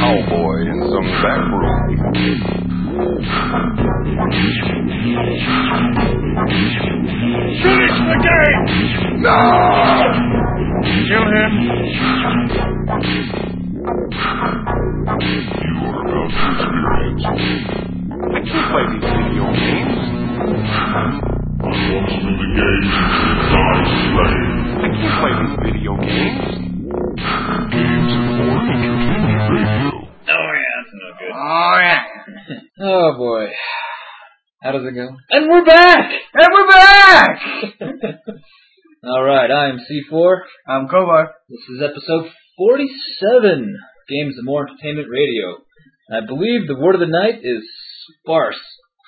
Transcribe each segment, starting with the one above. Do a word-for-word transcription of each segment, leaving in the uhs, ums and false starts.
cowboy in some back room. Finish the game! No! Kill him. You're about to experience. I can't play these video games. Once through the game, die slave. I can't play these video games. Games for Entertainment Radio. Oh yeah, that's no good. Oh yeah. Oh boy. How does it go? And we're back! And we're back! Alright, I'm C four. I'm Kovar. This is episode forty-seven. Games of More Entertainment Radio. And I believe the word of the night is sparse.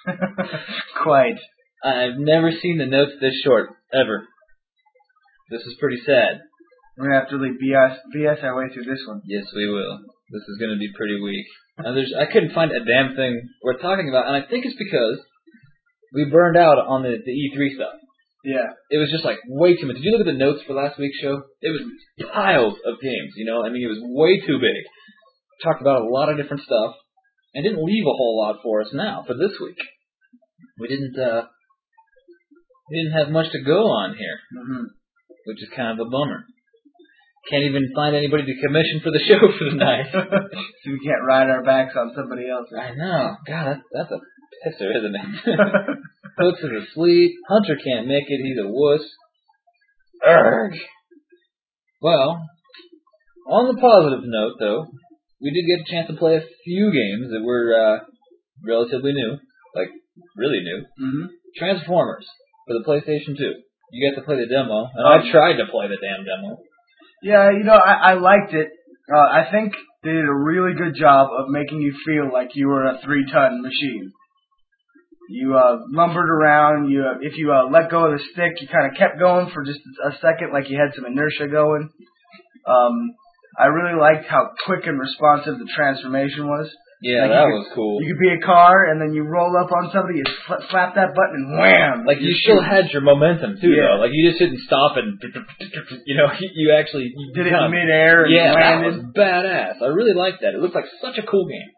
Quite. I've never seen the notes this short, ever. This is pretty sad. We're going to have to really B S, B S our way through this one. Yes, we will. This is going to be pretty weak. Now, there's, I couldn't find a damn thing worth talking about, and I think it's because we burned out on the, the E three stuff. Yeah. It was just like way too much. Did you look at the notes for last week's show? It was piles of games, you know? I mean, it was way too big. Talked about a lot of different stuff, and didn't leave a whole lot for us now, for this week. We didn't, uh, we didn't have much to go on here, Mm-hmm. which is kind of a bummer. Can't even find anybody to commission for the show for the night. So we can't ride our backs on somebody else. I know. God, that's, that's a pisser, isn't it? Hooks is asleep. Hunter can't make it. He's a wuss. Urgh. Well, on the positive note, though, we did get a chance to play a few games that were uh, relatively new. Like, really new. Mm-hmm. Transformers for the PlayStation two. You got to play the demo, and Um, I tried to play the damn demo. Yeah, you know, I, I liked it. Uh, I think they did a really good job of making you feel like you were a three-ton machine. You uh, lumbered around. You, uh, if you uh, let go of the stick, you kind of kept going for just a second, like you had some inertia going. Um, I really liked how quick and responsive the transformation was. Yeah, like that you could, was cool. You could be a car, and then you roll up on somebody, you sl- slap that button, and wham! Like, you still had your momentum, too, Yeah. though. Like, you just didn't stop and, you know, you actually... You did it kind in of, midair and yeah, landed. that was badass. I really liked that. It looked like such a cool game.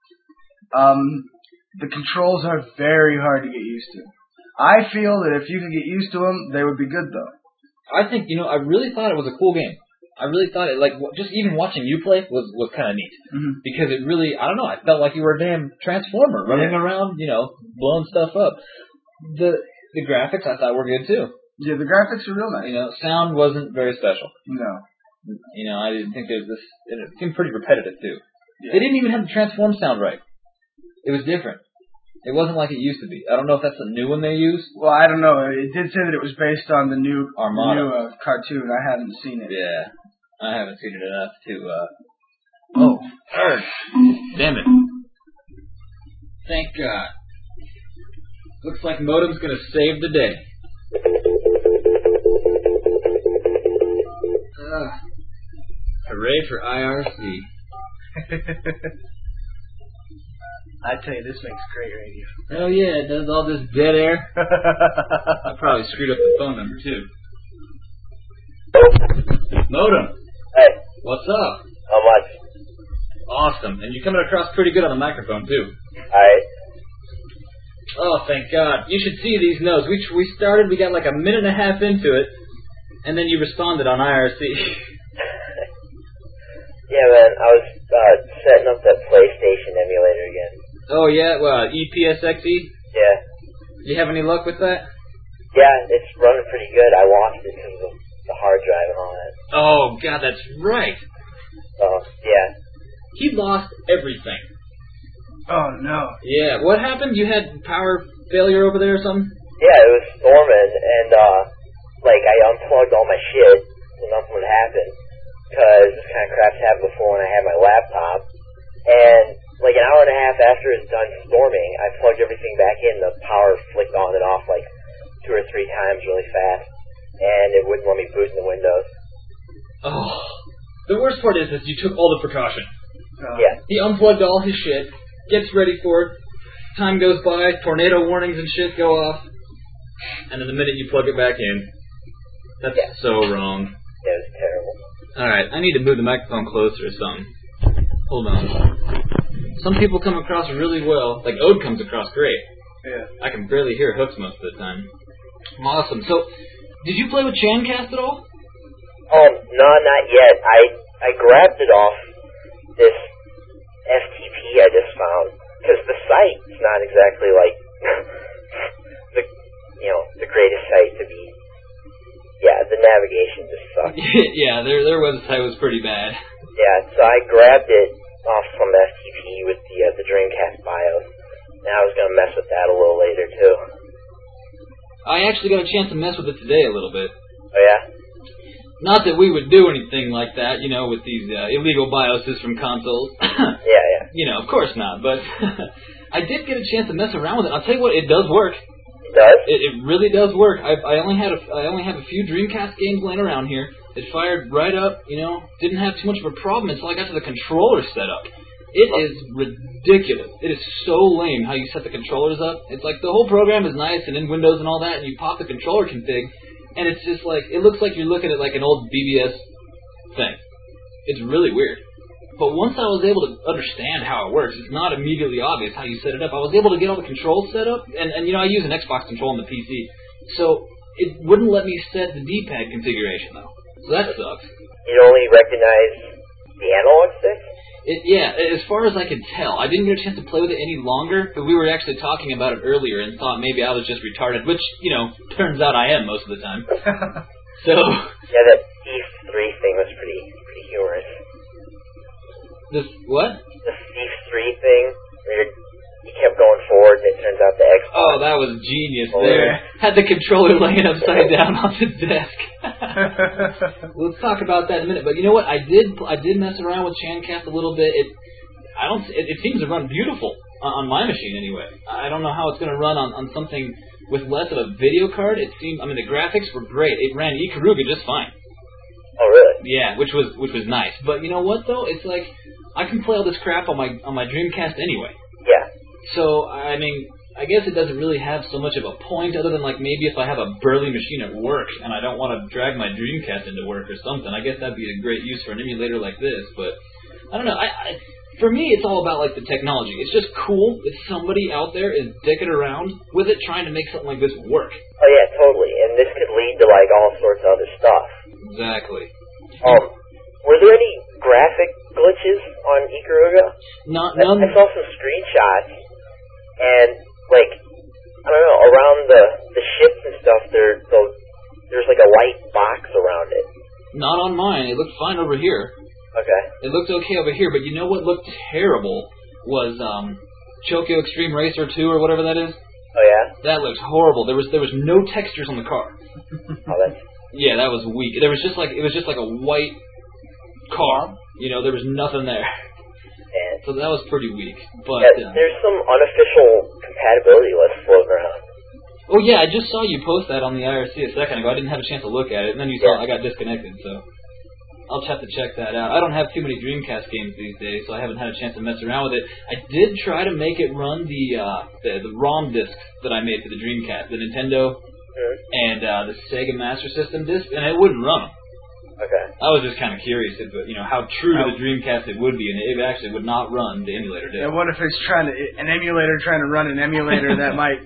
Um, the controls are very hard to get used to. I feel that if you could get used to them, they would be good, though. I think, you know, I really thought it was a cool game. I really thought it, like, just even watching you play was, was kind of neat. Mm-hmm. Because it really, I don't know, I felt like you were a damn transformer running Yeah. around, you know, blowing stuff up. The the graphics I thought were good, too. Yeah, the graphics are real nice. You know, sound wasn't very special. No. You know, I didn't think there was this, and it seemed pretty repetitive, too. Yeah. They didn't even have the transform sound right. It was different. It wasn't like it used to be. I don't know if that's a new one they used. Well, I don't know. It did say that it was based on the new, Armada. new uh, cartoon. I haven't seen it. Yeah. I haven't seen it enough to, uh... Oh, Urgh. Damn it. Thank God. Looks like Modem's gonna save the day. Uh, hooray for I R C. I tell you, this makes great radio. Oh yeah, it does all this dead air. I probably screwed up the phone number, too. Modem. Hey, What's up? how much? Awesome. And you're coming across pretty good on the microphone, too. Alright. Oh, thank God. You should see these notes. We we started, we got like a minute and a half into it, and then you responded on I R C. Yeah, man, I was uh, setting up that PlayStation emulator again. Oh, yeah? Well, E P S X E? Yeah. Do you have any luck with that? Yeah, it's running pretty good. I lost it because of the hard drive and all that. Oh, God, that's right. Oh, yeah. He lost everything. Oh, no. Yeah, what happened? You had power failure over there or something? Yeah, it was storming, and, uh, like, I unplugged all my shit, so nothing would happen. Because this kind of crap's happened before when I had my laptop. And, like, an hour and a half after it's done storming, I plugged everything back in. The power flicked on and off, like, two or three times really fast. And it wouldn't let me boot in the Windows. Oh. The worst part is that you took all the precaution. Uh, Yeah. He unplugged all his shit, gets ready for it, time goes by, tornado warnings and shit go off, and then the minute you plug it back in, that's Yeah. so wrong. It was terrible. Alright, I need to move the microphone closer or something. Hold on. Some people come across really well. Like Ode comes across great. Yeah. I can barely hear hooks most of the time. Awesome. So, did you play with Chancast at all? Um, no, not yet. I I grabbed it off this F T P I just found, because the site's not exactly like the you know the greatest site to be. Yeah, the navigation just sucks. Yeah, their their website was pretty bad. Yeah, so I grabbed it off from F T P with the uh, the Dreamcast BIOS. And I was gonna mess with that a little later too. I actually got a chance to mess with it today a little bit. Oh yeah? Not that we would do anything like that, you know, with these uh, illegal BIOSes from consoles. Yeah, yeah. You know, of course not, but I did get a chance to mess around with it. I'll tell you what, it does work. It does? It, it really does work. I, I only had a, I only have a few Dreamcast games laying around here. It fired right up, you know, didn't have too much of a problem until I got to the controller setup. It is ridiculous. It is so lame how you set the controllers up. It's like the whole program is nice and in Windows and all that, and you pop the controller config, and it's just like, it looks like you're looking at like an old B B S thing. It's really weird. But once I was able to understand how it works, it's not immediately obvious how you set it up. I was able to get all the controls set up, and, and you know, I use an Xbox control on the P C, so it wouldn't let me set the D-pad configuration, though. So that sucks. It only recognized the analog stick? It, yeah, as far as I could tell. I didn't get a chance to play with it any longer, but we were actually talking about it earlier and thought maybe I was just retarded, which, you know, turns out I am most of the time. So... Yeah, that Thief three thing was pretty pretty humorous. This, what? The Thief three thing, where you're, you kept going forward and it turns out the Xbox... Oh, that was genius Oh, there. yeah. Had the controller laying upside down on the desk. Let's talk about that in a minute. But you know what? I did I did mess around with Chancast a little bit. It I don't. It, it seems to run beautiful on, on my machine anyway. I don't know how it's going to run on, on something with less of a video card. It seemed. I mean, the graphics were great. It ran Ikaruga just fine. Oh, really? Yeah, which was which was nice. But you know what though? It's like I can play all this crap on my on my Dreamcast anyway. Yeah. So I mean. I guess it doesn't really have so much of a point other than like maybe if I have a burly machine at work and I don't want to drag my Dreamcast into work or something. I guess that'd be a great use for an emulator like this. But I don't know. I, I for me, it's all about like the technology. It's just cool that somebody out there is dicking around with it trying to make something like this work. Oh yeah, totally. And this could lead to like all sorts of other stuff. Exactly. Um, were there any graphic glitches on Ikaruga? Not I, none. I saw some screenshots and. Like, I don't know, around the, the ships and stuff, there, there's like a white box around it. Not on mine. It looked fine over here. Okay. It looked okay over here, but you know what looked terrible was um, Chokyo Extreme Racer two or whatever that is. Oh yeah? That looks horrible. There was there was no textures on the car. Oh, that's... Yeah, that was weak. There was just like it was just like a white car. You know, there was nothing there. Man. So that was pretty weak. But Yeah, uh, there's some unofficial compatibility list floating around. oh yeah, I just saw you post that on the I R C a second ago. I didn't have a chance to look at it, and then you saw Yeah. I got disconnected. So I'll have to check that out. I don't have too many Dreamcast games these days, so I haven't had a chance to mess around with it. I did try to make it run the uh, the, the ROM discs that I made for the Dreamcast, the Nintendo Mm-hmm. and uh, the Sega Master System disc, and it wouldn't run them. Okay. I was just kind of curious, if, you know, how true to the Dreamcast it would be, and it actually would not run the emulator disc. And what if it's trying to an emulator trying to run an emulator that might?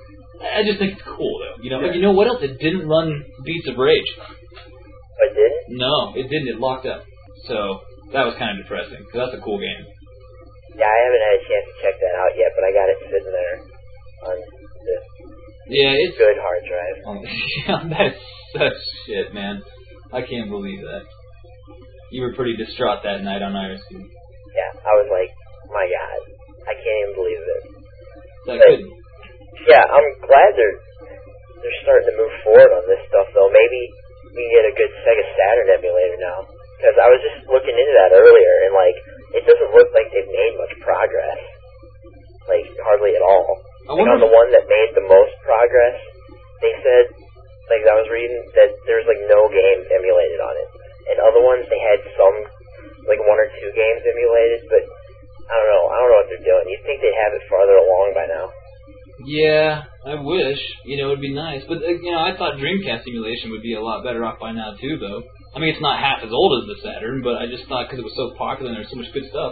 I just think it's cool, though. You know, Yeah. but you know what else? It didn't run Beats of Rage. Oh, it didn't? No, it didn't. It locked up. So that was kind of depressing, because that's a cool game. Yeah, I haven't had a chance to check that out yet, but I got it sitting there on this Yeah, it's good hard drive. Oh, yeah, that's such shit, man. I can't believe that. You were pretty distraught that night on I R C. Yeah, I was like, my God, I can't even believe this. That But, could, yeah, I'm glad they're they're starting to move forward on this stuff, though. Maybe we can get a good Sega Saturn emulator now. Because I was just looking into that earlier, and, like, it doesn't look like they've made much progress. Like, hardly at all. I Like, wonder on the one that made the most progress, they said, like, I was reading that there's, like, no games emulated on it. And other ones, they had some, like, one or two games emulated, but I don't know. I don't know what they're doing. You'd think they'd have it farther along by now. yeah, I wish. You know, it would be nice. But, uh, you know, I thought Dreamcast emulation would be a lot better off by now, too, though. I mean, it's not half as old as the Saturn, but I just thought because it was so popular and there's so much good stuff.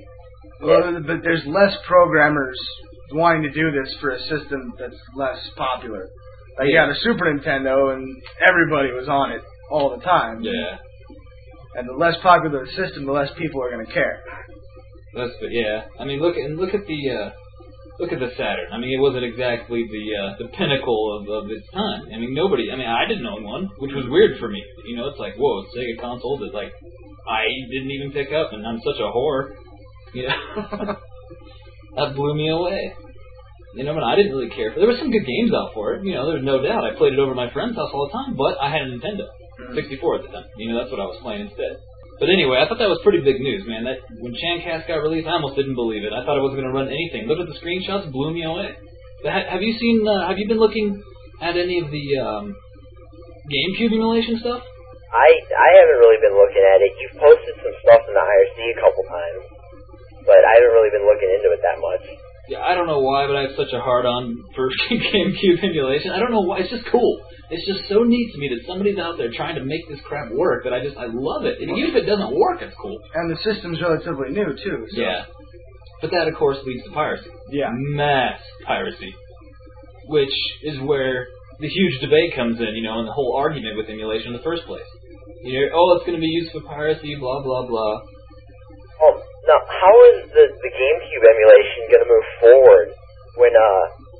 Well, but there's less programmers wanting to do this for a system that's less popular. Like, you Yeah. had a Super Nintendo, and everybody was on it all the time. Yeah. And the less popular the system, the less people are going to care. That's but yeah. I mean, look and look at the uh, look at the Saturn. I mean, it wasn't exactly the uh, the pinnacle of, of its time. I mean, nobody. I mean, I didn't own one, which was weird for me. You know, it's like, whoa, Sega console that like I didn't even pick up, and I'm such a whore. You know, that blew me away. You know, and I didn't really care for. There were some good games out for it. You know, there's no doubt. I played it over at my friend's house all the time, but I had a Nintendo sixty-four at the time. You know, that's what I was playing instead. But anyway, I thought that was pretty big news, man. That when Shancast got released, I almost didn't believe it. I thought it wasn't going to run anything. Look at the screenshots, blew me away. But ha- have you seen? Uh, have you been looking at any of the um, GameCube emulation stuff? I I haven't really been looking at it. You've posted some stuff in the I R C a couple times, but I haven't really been looking into it that much. Yeah, I don't know why, but I have such a hard-on for GameCube emulation. I don't know why. It's just cool. It's just so neat to me that somebody's out there trying to make this crap work that I just, I love it. And even if it doesn't work, it's cool. And the system's relatively new, too. So. Yeah. But that, of course, leads to piracy. Yeah. Mass piracy. Which is where the huge debate comes in, you know, and the whole argument with emulation in the first place. You hear, oh, it's going to be used for piracy, blah, blah, blah. Oh, now, how is the, the GameCube emulation going to move forward when uh,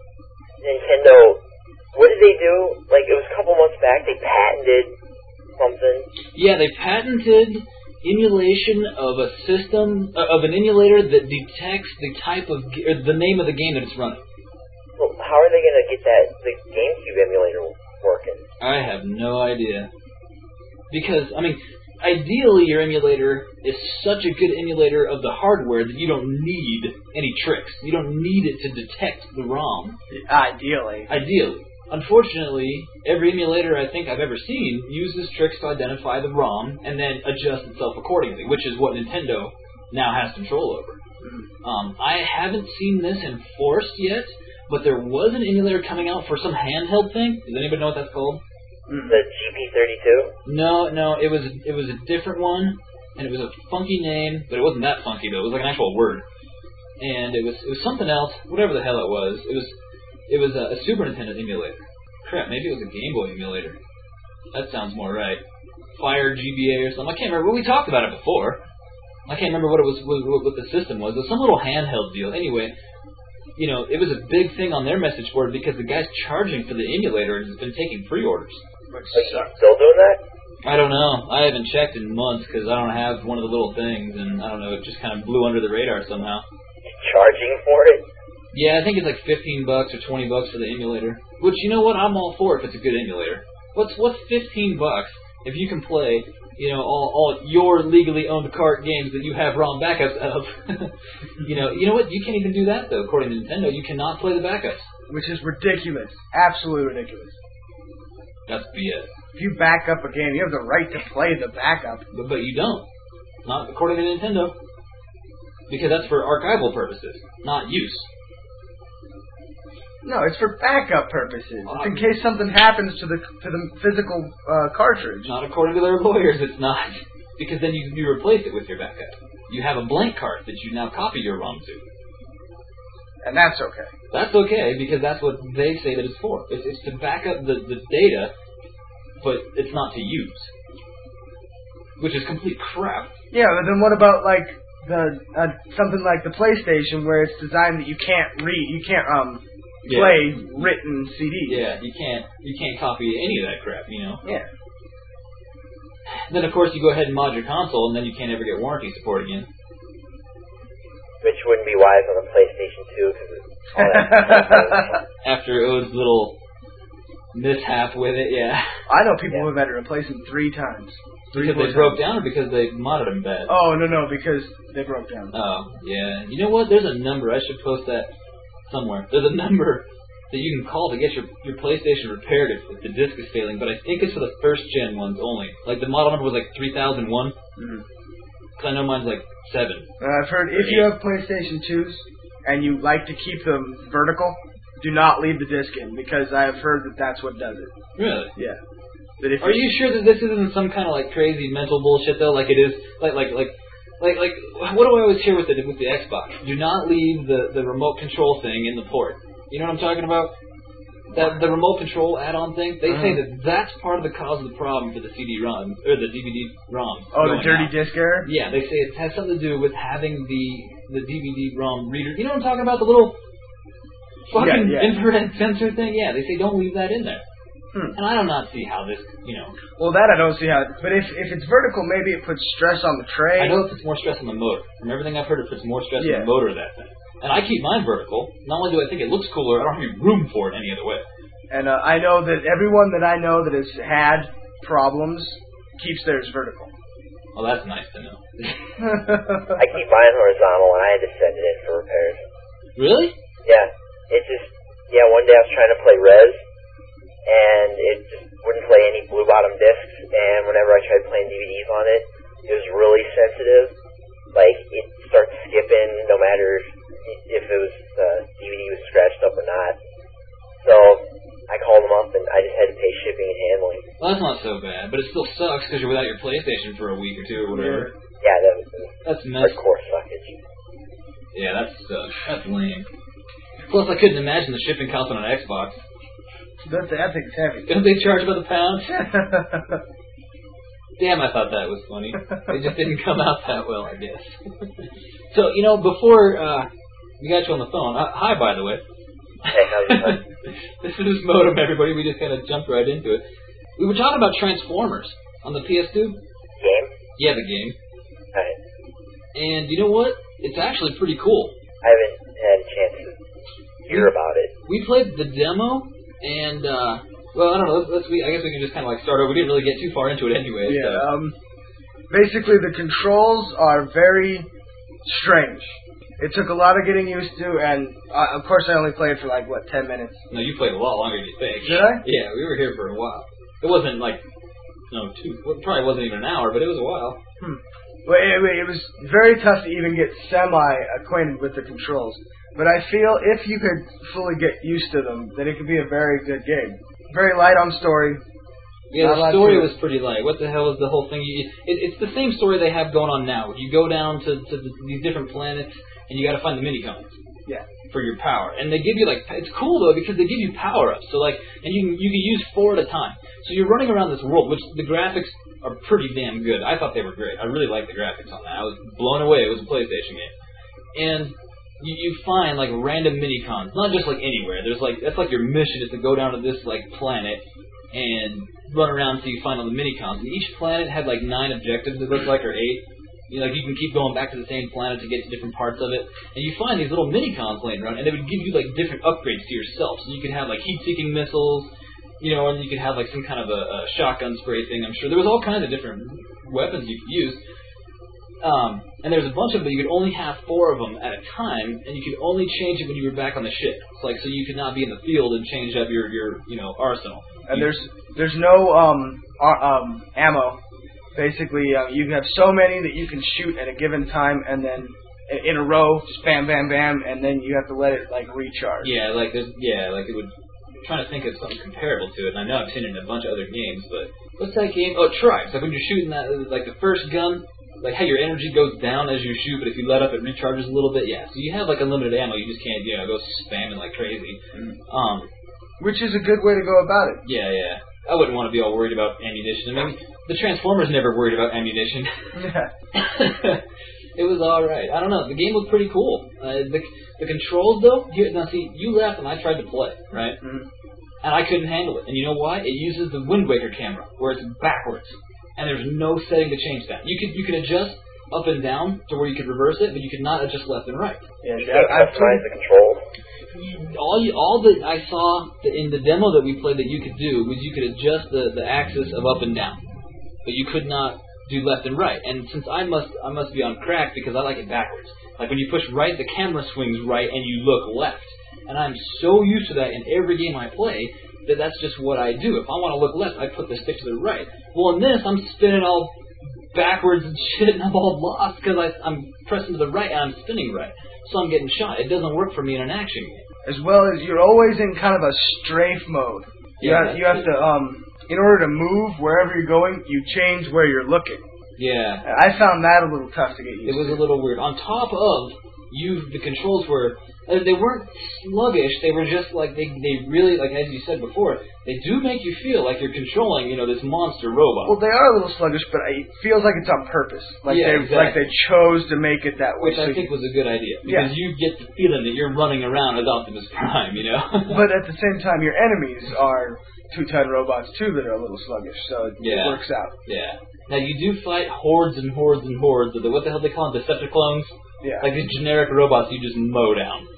Nintendo, what did they do? Like, it was a couple months back, they patented something. Yeah, they patented emulation of a system, uh, of an emulator that detects the type of, g- or the name of the game that it's running. Well, how are they going to get that, the GameCube emulator working? I have no idea. Because, I mean, ideally your emulator is such a good emulator of the hardware that you don't need any tricks. You don't need it to detect the ROM. Ideally. Ideally. Unfortunately, every emulator I think I've ever seen uses tricks to identify the ROM and then adjust itself accordingly, which is what Nintendo now has control over. Um, I haven't seen this enforced yet, but there was an emulator coming out for some handheld thing. Does anybody know what that's called? The G P thirty-two? No, no, it was it was a different one, and it was a funky name, but it wasn't that funky though. It was like an actual word, and it was it was something else, whatever the hell it was. It was it was a, a Super Nintendo emulator. Crap, maybe it was a Game Boy emulator. That sounds more right. Fire G B A or something. I can't remember. We talked about it before. I can't remember what it was, what, what the system was. It was some little handheld deal. Anyway, you know, it was a big thing on their message board because the guy's charging for the emulator and has been taking pre-orders. Are you still doing that? I don't know. I haven't checked in months because I don't have one of the little things, and I don't know. It just kind of blew under the radar somehow. Charging for it? Yeah, I think it's like fifteen bucks or twenty bucks for the emulator. Which, you know what? I'm all for if it's a good emulator. What's what's fifteen bucks if you can play, you know, all all your legally owned cart games that you have ROM backups of? you know, you know what? You can't even do that though. According to Nintendo, you cannot play the backups. Which is ridiculous. Absolutely ridiculous. That's B S. If you back up a game, you have the right to play the backup. But, but you don't. Not according to Nintendo. Because that's for archival purposes, not use. No, it's for backup purposes. It's in case something happens to the to the physical uh, cartridge. Not according to their lawyers, it's not. Because then you, you replace it with your backup. You have a blank cart that you now copy your ROM to. And that's okay. That's okay, because that's what they say that it's for. It's, it's to back up the, the data, but it's not to use. Which is complete crap. Yeah, but then what about, like, the uh, something like the PlayStation, where it's designed that you can't read, you can't um Yeah. play written C Ds. Yeah, you can't you can't copy any of that crap, you know? Yeah. Then, of course, you go ahead and mod your console, and then you can't ever get warranty support again. Which wouldn't be wise on a PlayStation two, because all that After it was a little mishap with it, yeah. I know people who've had to replace them three times. Three, Because they four broke times. down or because they modded them bad? Oh, no, no, because they broke down. Oh, yeah. You know what? There's a number. I should post that somewhere. There's a number that you can call to get your, your PlayStation repaired if, if the disc is failing, but I think it's for the first-gen ones only. Like, the model number was like three thousand one. Mm-hmm. Because I know mine's like seven. Uh, I've heard if you have PlayStation twos and you like to keep them vertical, do not leave the disc in, because I have heard that that's what does it. Really? Yeah. That if Are you sure that this isn't some kind of like crazy mental bullshit though? Like it is, like like like like like what do I always hear with the with the Xbox? Do not leave the the remote control thing in the port. You know what I'm talking about? That the remote control add-on thing. They say that that's part of the cause of the problem for the C D ROM or the D V D ROMs. Oh, the dirty out. disk error. Yeah, they say it has something to do with having the the D V D ROM reader. You know what I'm talking about? The little fucking Yeah, yeah. infrared sensor thing. Yeah, they say don't leave that in there. Hmm. And I do not see how this, you know. Well, that I don't see how. But if if it's vertical, maybe it puts stress on the tray. I know it puts more stress on the motor. From everything I've heard, it puts more stress Yeah. on the motor of that thing. And I keep mine vertical. Not only do I think it looks cooler, I don't have any room for it any other way. And uh, I know that everyone that I know that has had problems keeps theirs vertical. Well, that's nice to know. I keep mine horizontal, and I had to send it in for repairs. Really? Yeah, it just, yeah, one day I was trying to play Rez, and it just wouldn't play any blue bottom discs, and whenever I tried playing D V Ds on it, it was really sensitive. Like, it starts skipping no matter if it was, uh, D V D was scratched up or not. So, I called them up, and I just had to pay shipping and handling. Well, that's not so bad, but it still sucks because you're without your PlayStation for a week or two or whatever. Yeah, that was That's messed. hardcore suckage. Yeah, that sucks. That's lame. Plus, I couldn't imagine the shipping cost on an Xbox. That's that thing's heavy. Don't they charge by the pound? Damn, I thought that was funny. It just didn't come out that well, I guess. So, you know, before uh, we got you on the phone, uh, hi, by the way. Hey, how's it going? This is Modem, everybody. We just kind of jumped right into it. We were talking about Transformers on the P S two. Game? Yeah, the game. Alright. And you know what? It's actually pretty cool. I haven't had a chance to hear about it. We played the demo, and, uh, well, I don't know. Let's, let's we, I guess we can just kind of like start over. We didn't really get too far into it anyway. Yeah. So. Um. Basically, the controls are very strange. It took a lot of getting used to, and uh, of course, I only played for like what ten minutes. No, you played a lot longer than you think. Did I? Yeah, we were here for a while. It wasn't like, no, two. Well, it probably wasn't even an hour, but it was a while. Hmm. Well, it, it was very tough to even get semi-acquainted with the controls. But I feel if you could fully get used to them, then it could be a very good game. Very light on story. Yeah, Not a lot the story to it. was pretty light. What the hell is the whole thing? You, it, it's the same story they have going on now. You go down to, to the, these different planets, and you got to find the mini-cones. Yeah. For your power, and they give you like it's cool though because they give you power ups. So like, and you can, you can use four at a time. So you're running around this world, which the graphics are pretty damn good. I thought they were great. I really liked the graphics on that. I was blown away. It was a PlayStation game, and you, you find like random mini cons, not just like anywhere. There's like that's like your mission is to go down to this like planet and run around until you find all the mini cons. And each planet had like nine objectives. It looked like or eight. You know, like you can keep going back to the same planet to get to different parts of it, and you find these little mini cons laying around, and they would give you like different upgrades to yourself. So you could have like heat-seeking missiles, you know, and you could have like some kind of a, a shotgun spray thing. I'm sure there was all kinds of different weapons you could use. Um, and there was a bunch of them. You could only have four of them at a time, and you could only change it when you were back on the ship. It's like so you could not be in the field and change up your your you know arsenal. And there's there's no um ar- um ammo. Basically, uh, you have so many that you can shoot at a given time, and then in a row, just bam, bam, bam, and then you have to let it like recharge. Yeah, like there's yeah, like it would. I'm trying to think of something comparable to it, and I know I've seen it in a bunch of other games, but what's that game? Oh, Tribes. Like when you're shooting that, like the first gun, like how your energy goes down as you shoot, but if you let up, it recharges a little bit. Yeah, so you have like unlimited ammo. You just can't, you know, go spamming like crazy. Um, Which is a good way to go about it. yeah, yeah. I wouldn't want to be all worried about ammunition. I mean, the Transformers never worried about ammunition. Yeah. It was all right. I don't know. The game was pretty cool. Uh, the the controls though. Here, now see, you left and I tried to play, right? Mm-hmm. And I couldn't handle it. And you know why? It uses the Wind Waker camera, where it's backwards, and there's no setting to change that. You could you could adjust up and down to where you could reverse it, but you could not adjust left and right. Yeah, You can't customize the controls. All you, all that I saw in the demo that we played that you could do was you could adjust the, the axis of up and down, but you could not do left and right. And since I must I must be on crack because I like it backwards. Like when you push right, the camera swings right, and you look left. And I'm so used to that in every game I play that that's just what I do. If I want to look left, I put the stick to the right. Well, in this, I'm spinning all backwards and shit, and I'm all lost because I'm pressing to the right and I'm spinning right. So I'm getting shot. It doesn't work for me in an action game. As well as you're always in kind of a strafe mode. You Yeah, have, you have to um in order to move wherever you're going, you change where you're looking. Yeah. I found that a little tough to get used to. It was a little weird. On top of, you, the controls were, uh, they weren't sluggish, they were just like, they they really, like as you said before, they do make you feel like you're controlling, you know, this monster robot. Well, they are a little sluggish, but it feels like it's on purpose. Like Yeah, they exactly. like they chose to make it that way. Which I so think was a good idea, Yeah. because you get the feeling that you're running around as Optimus Prime, you know? But at the same time, your enemies are two-ton robots, too, that are a little sluggish, so it, Yeah. it works out. Yeah. Now, you do fight hordes and hordes and hordes of the, what the hell do they call them, Decepticlones? Yeah. Like these generic robots you just mow down.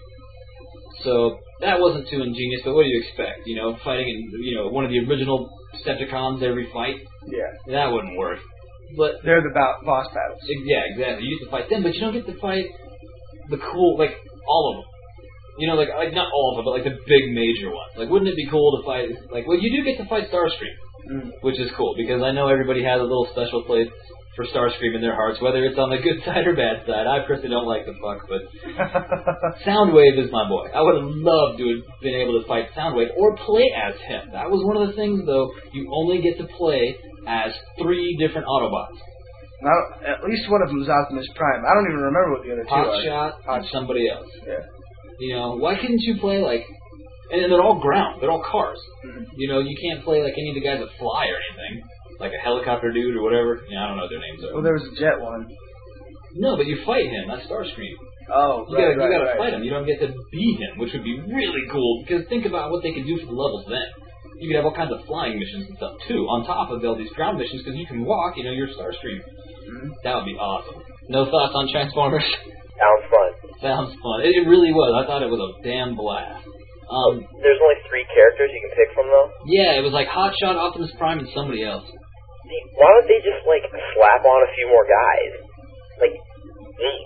So, that wasn't too ingenious, but what do you expect? You know, fighting in, you know, one of the original Decepticons every fight? Yeah. That wouldn't work. But, They're the bo- boss battles. yeah, exactly. You used to fight them, but you don't get to fight the cool, like, all of them. You know, like, like not all of them, but like the big major ones. Like, wouldn't it be cool to fight, like, well, you do get to fight Starscream, Mm. which is cool, because I know everybody has a little special place for Starscream in their hearts, whether it's on the good side or bad side. I personally don't like the fuck, but Soundwave is my boy. I would have loved to have been able to fight Soundwave or play as him. That was one of the things, though. You only get to play as three different Autobots. Now, at least one of them is Optimus Prime. I don't even remember what the other two are. Hotshot and somebody else. Yeah. You know, why couldn't you play like... And they're all ground. They're all cars. Mhm. You know, you can't play like any of the guys that fly or anything. Like a helicopter dude or whatever. Yeah, I don't know what their names are. Well, there was a jet one. No, but you fight him. That's Starscream. Oh, You right, gotta, right, you gotta right. fight him. You don't get to beat him, which would be really cool. Because think about what they could do for the levels then. You could have all kinds of flying missions and stuff too, on top of all these ground missions, because you can walk. You know, you're Starscream. Mhm. That would be awesome. No thoughts on Transformers? Sounds fun. Sounds fun. It, it really was. I thought it was a damn blast. Um, There's only three characters you can pick from, though. yeah, it was like Hotshot, Optimus Prime, and somebody else. See, why don't they just, like, slap on a few more guys? Like, eight.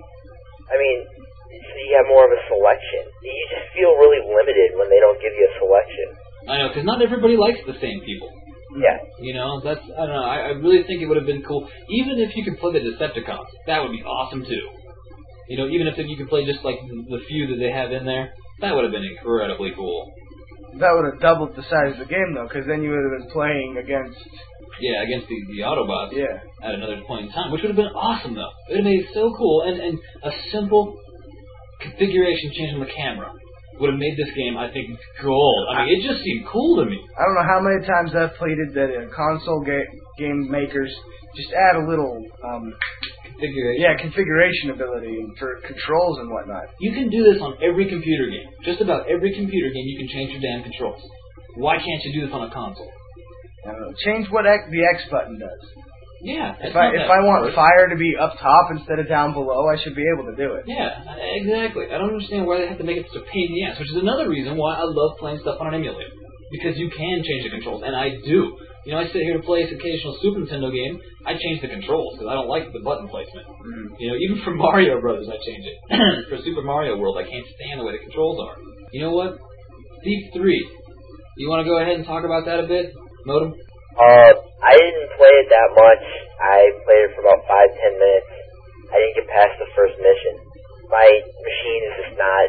I mean, so you have more of a selection. You just feel really limited when they don't give you a selection. I know, because not everybody likes the same people. Yeah. You know, that's, I don't know, I, I really think it would have been cool. Even if you could play the Decepticons, that would be awesome too. You know, even if you could play just like the few that they have in there, that would have been incredibly cool. That would have doubled the size of the game, though, because then you would have been playing against... Yeah, against the, the Autobots Yeah. at another point in time, which would have been awesome though. It would have made it so cool, and, and a simple configuration change on the camera would have made this game, I think, gold. I mean, it just seemed cool to me. I don't know how many times I've pleaded that uh, console ga- game makers just add a little, um, Configuration. yeah, configuration ability for controls and whatnot. You can do this on every computer game. Just about every computer game, you can change your damn controls. Why can't you do this on a console? I don't know. Change what X, the X button does. Yeah. If I if I want fire to be up top instead of down below, I should be able to do it. Yeah, exactly. I don't understand why they have to make it such a pain in the ass, which is another reason why I love playing stuff on an emulator. Because you can change the controls, and I do. You know, I sit here to play this occasional Super Nintendo game, I change the controls, because I don't like the button placement. Mm. You know, even for Mario Brothers, I change it. For Super Mario World, I can't stand the way the controls are. You know what? Thief three. You want to go ahead and talk about that a bit, Modem? Uh, I didn't play it that much. I played it for about five, ten minutes. I didn't get past the first mission. My machine is just not,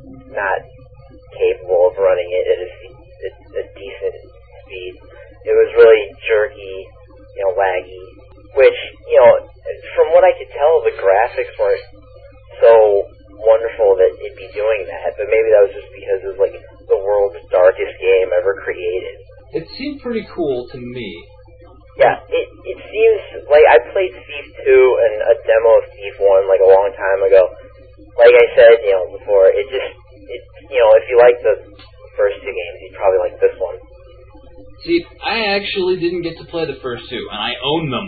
not capable of running it at a, a decent speed. It was really jerky, you know, laggy, which, you know, from what I could tell, the graphics weren't so wonderful that it'd be doing that, but maybe that was just because it was like the world's darkest game ever created. It seemed pretty cool to me. Yeah, it it seems like I played Thief two and a demo of Thief one like a long time ago. Like I said, you know, before, it just, it, you know, if you like the first two games, you'd probably like this one. See, I actually didn't get to play the first two, and I own them.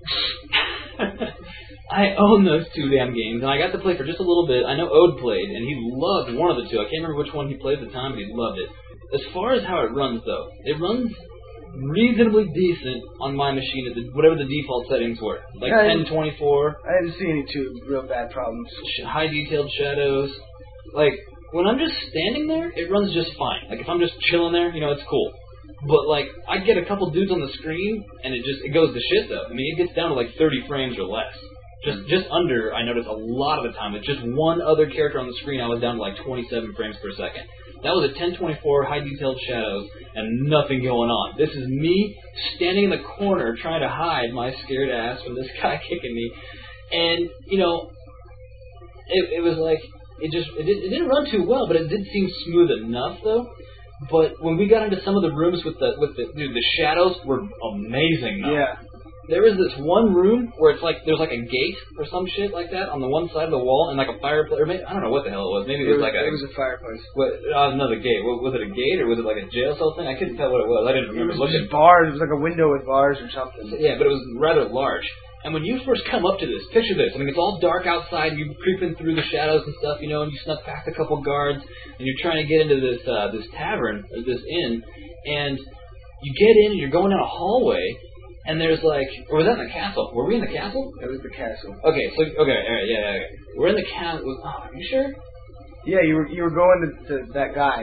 I own those two damn games, and I got to play for just a little bit. I know Ode played, and he loved one of the two. I can't remember which one he played at the time, but he loved it. As far as how it runs, though, it runs reasonably decent on my machine at the, whatever the default settings were. Like Yeah, ten twenty-four, I didn't see any two real bad problems. sh- high detailed shadows. Like, when I'm just standing there, it runs just fine. Like, if I'm just chilling there, you know, it's cool. But, like, I get a couple dudes on the screen, and it just, it goes to shit, though. I mean, it gets down to, like, thirty frames or less. Just just under, I noticed a lot of the time, with just one other character on the screen, I was down to like twenty-seven frames per second. That was at ten twenty-four, high-detailed shadows, and nothing going on. This is me standing in the corner trying to hide my scared ass from this guy kicking me. And, you know, it, it was like, it just, it, did, it didn't run too well, but it did seem smooth enough, though. But when we got into some of the rooms with the, with the, dude, the shadows were amazing, though. Yeah. There was this one room where it's like there's like a gate or some shit like that on the one side of the wall, and like a fireplace. Or maybe, I don't know what the hell it was. Maybe it was, it was like a. It was a fireplace. What, uh, another gate. Was, was it a gate or was it like a jail cell thing? I couldn't tell what it was. I didn't remember It was looking. just bars. It was like a window with bars or something. Yeah, but it was rather large. And when you first come up to this, picture this. I mean, it's all dark outside. You're creeping through the shadows and stuff, you know, and you snuck past a couple guards, and you're trying to get into this uh, this tavern, or this inn, and you get in and you're going down a hallway. And there's like, or was that in the castle? Were we in the castle? It was the castle. Okay, so okay, all right, yeah, yeah, yeah. We're in the castle. Oh, are you sure? Yeah, you were you were going to, to that guy.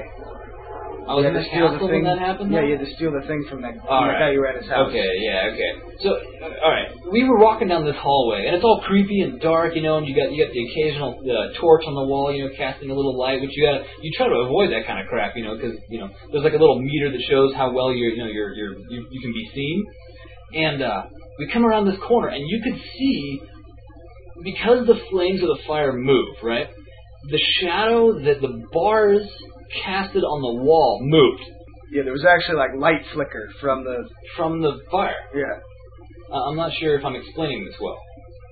I was in the castle when that happened. Yeah, though? you had to steal the thing from that, All from that right. guy you were at his house. Okay, yeah, okay. So, uh, all right, we were walking down this hallway, and it's all creepy and dark, you know, and you got you got the occasional uh, torch on the wall, you know, casting a little light, which you got you try to avoid that kind of crap, you know, because you know there's like a little meter that shows how well you're you know you're you're you, you can be seen, and. uh We come around this corner, and you could see, because the flames of the fire move, right, the shadow that the bars casted on the wall moved. Yeah, there was actually like light flicker from the... From the fire. Yeah. Uh, I'm not sure if I'm explaining this well.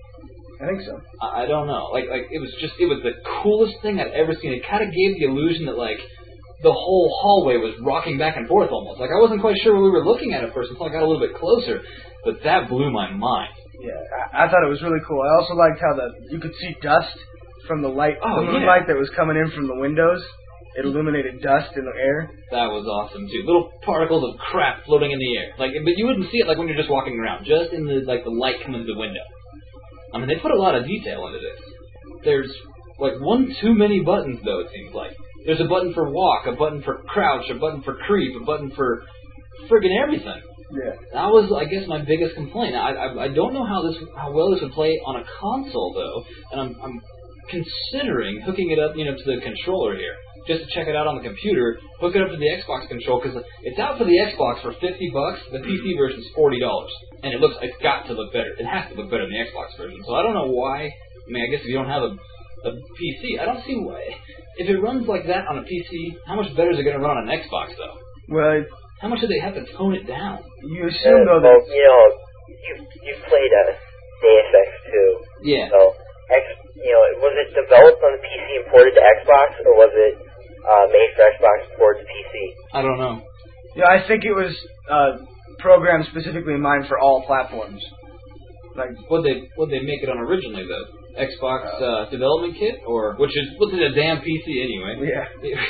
I think so. I, I don't know. Like, like it was just, it was the coolest thing I'd ever seen. It kind of gave the illusion that, like, the whole hallway was rocking back and forth almost. Like, I wasn't quite sure what we were looking at at first until I got a little bit closer. But that blew my mind. Yeah, I, I thought it was really cool. I also liked how the you could see dust from the light, Oh, from the yeah. light that was coming in from the windows. It illuminated dust in the air. That was awesome too. Little particles of crap floating in the air. Like, but you wouldn't see it like when you're just walking around. Just in the like the light coming through the window. I mean, they put a lot of detail into this. There's like one too many buttons though. It seems like there's a button for walk, a button for crouch, a button for creep, a button for friggin' everything. Yeah. That was, I guess, my biggest complaint. I, I I don't know how this how well this would play on a console though, and I'm I'm considering hooking it up, you know, to the controller here, just to check it out on the computer. Hook it up to the Xbox control because it's out for the Xbox for fifty bucks. The P C version is forty dollars, and it looks it's got to look better. It has to look better than the Xbox version. So I don't know why. I mean, I guess if you don't have a a P C, I don't see why. If it runs like that on a P C, how much better is it going to run on an Xbox though? Well, How much do they have to tone it down? you assume Uh, though well, that you know, you you played uh, Deus Ex two. Yeah. So, X, you know, was it developed on the P C and ported to Xbox, or was it uh, made for Xbox and ported to P C? I don't know. yeah, I think it was uh, programmed specifically in mind for all platforms. Like, Would they would they make it on originally though? Xbox uh, development kit, or which is what's it a damn P C anyway? yeah,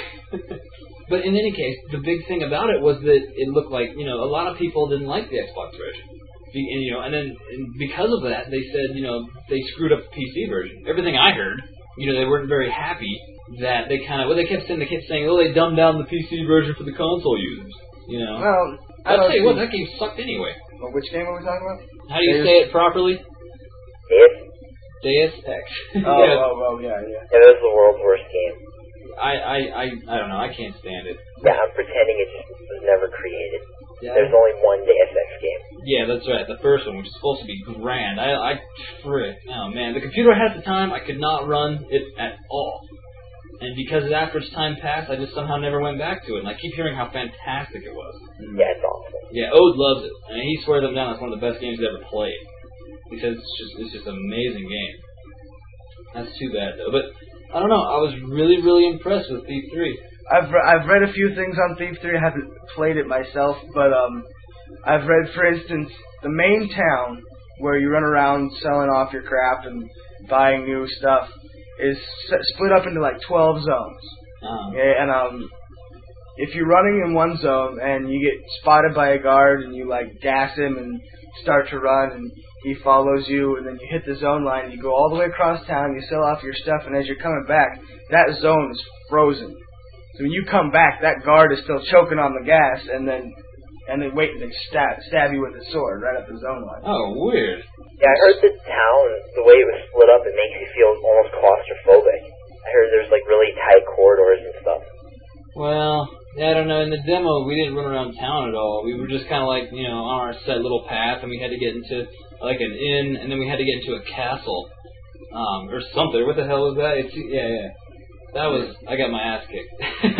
But in any case, the big thing about it was that it looked like, you know, a lot of people didn't like the Xbox version. Be, and, you know, and then and because of that, they said, you know, they screwed up the P C version. Everything I heard, you know, they weren't very happy that they kind of, well, they kept saying, they kept saying, oh, they dumbed down the P C version for the console users. You know. well, I I'll don't tell you what, see- that game sucked anyway. well, which game are we talking about? How do you Deus- say it properly? Deus? Deus Ex. Oh, Yeah. oh, oh, yeah, yeah. Yeah, that was the world's worst game. I, I, I, I don't know. I can't stand it. Yeah, I'm pretending it just was never created. Yeah, There's only one Deus Ex game. yeah, that's right. The first one, which is supposed to be grand. I, I, frick. Oh man, the computer I had at the time, I could not run it at all. And because after its time passed, I just somehow never went back to it. And I keep hearing how fantastic it was. Yeah, it's awesome. Yeah, Ode loves it. I mean, he swears them down. It's one of the best games he's ever played. He says it's just, it's just an amazing game. That's too bad though. But I don't know. I was really, really impressed with Thief three. I've re- I've read a few things on Thief three. I haven't played it myself, but um, I've read, for instance, the main town where you run around selling off your crap and buying new stuff is s- split up into like twelve zones. Um, Yeah, and um, if you're running in one zone and you get spotted by a guard and you like gas him and start to run and he follows you and then you hit the zone line, you go all the way across town, you sell off your stuff, and as you're coming back, that zone is frozen. So when you come back, that guard is still choking on the gas, and then and they wait and they stab, stab you with a sword right up the zone line. Oh, weird. Yeah, I heard the town, the way it was split up, it makes you feel almost claustrophobic. I heard there's like really tight corridors and stuff. Well, I don't know. In the demo, we didn't run around town at all. We were just kind of like, you know, on our set little path, and we had to get into like an inn, and then we had to get into a castle, um, or something. What the hell was that? It's, yeah, yeah. That was. I got my ass kicked.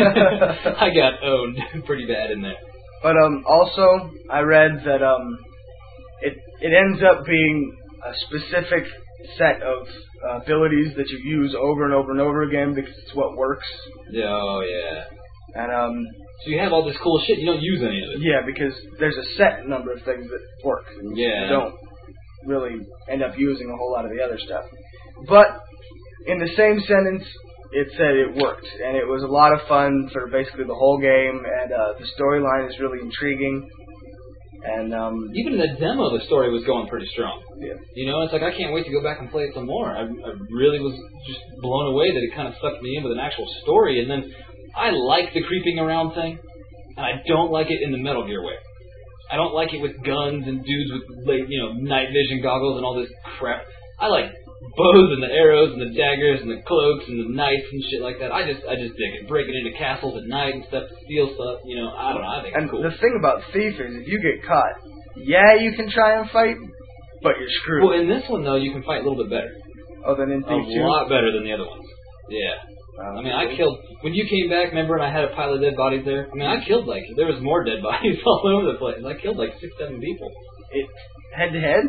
I got owned pretty bad in there. But um, also, I read that um, it it ends up being a specific set of uh, abilities that you use over and over and over again because it's what works. Yeah, oh yeah. And um, so you have all this cool shit, you don't use any of it. Yeah, because there's a set number of things that work. And yeah. You don't really end up using a whole lot of the other stuff. But in the same sentence, it said it worked, and it was a lot of fun for basically the whole game, and uh, the storyline is really intriguing. And um, even in the demo, the story was going pretty strong. Yeah. You know, it's like I can't wait to go back and play it some more. I, I really was just blown away that it kind of sucked me in with an actual story, and then I like the creeping around thing, and I don't like it in the Metal Gear way. I don't like it with guns and dudes with, like, you know, night vision goggles and all this crap. I like bows and the arrows and the daggers and the cloaks and the knights and shit like that. I just, I just dig it. Breaking into castles at night and stuff, to steal stuff. You know, I don't know. I think and it's cool. The thing about Thief is, if you get caught, yeah, you can try and fight, but you're screwed. Well, in this one though, you can fight a little bit better. Oh, than in Thief A two? lot better than the other ones. Yeah. Um, I mean, I killed, when you came back, remember, and I had a pile of dead bodies there? I mean, I killed, like, there was more dead bodies all over the place. I killed, like, six, seven people. It head-to-head?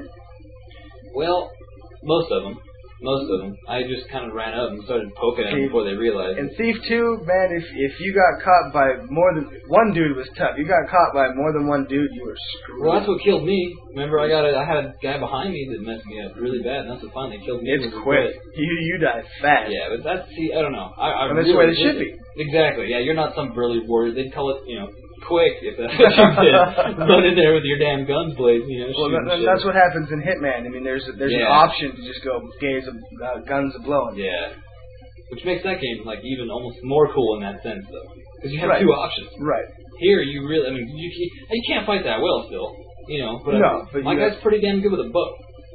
Well, most of them. Most of them. I just kind of ran up and started poking at them before they realized In it. Thief two, man, if if you got caught by more than... One dude was tough. You got caught by more than one dude, you were screwed. Well, that's what killed me. Remember, I got a, I had a guy behind me that messed me up really bad, and that's what finally killed me. It's quick. You you die fast. Yeah, but that's, see, I don't know. I, I and that's the way really it should be. Exactly, yeah, you're not some burly warrior. They'd call it, you know, quick, if that's what you did. Run in there with your damn guns blazing, you know, Well, shooting that, shit. that's what happens in Hitman. I mean, there's a, there's Yeah. an option to just go gaze of uh, guns a blowing. Yeah. Which makes that game, like, even almost more cool in that sense, though. Because you have Right. two options. Right. Here, you really, I mean, you, you, you can't fight that well still, you know, but, No, I, but my you guy's have- pretty damn good with a bow.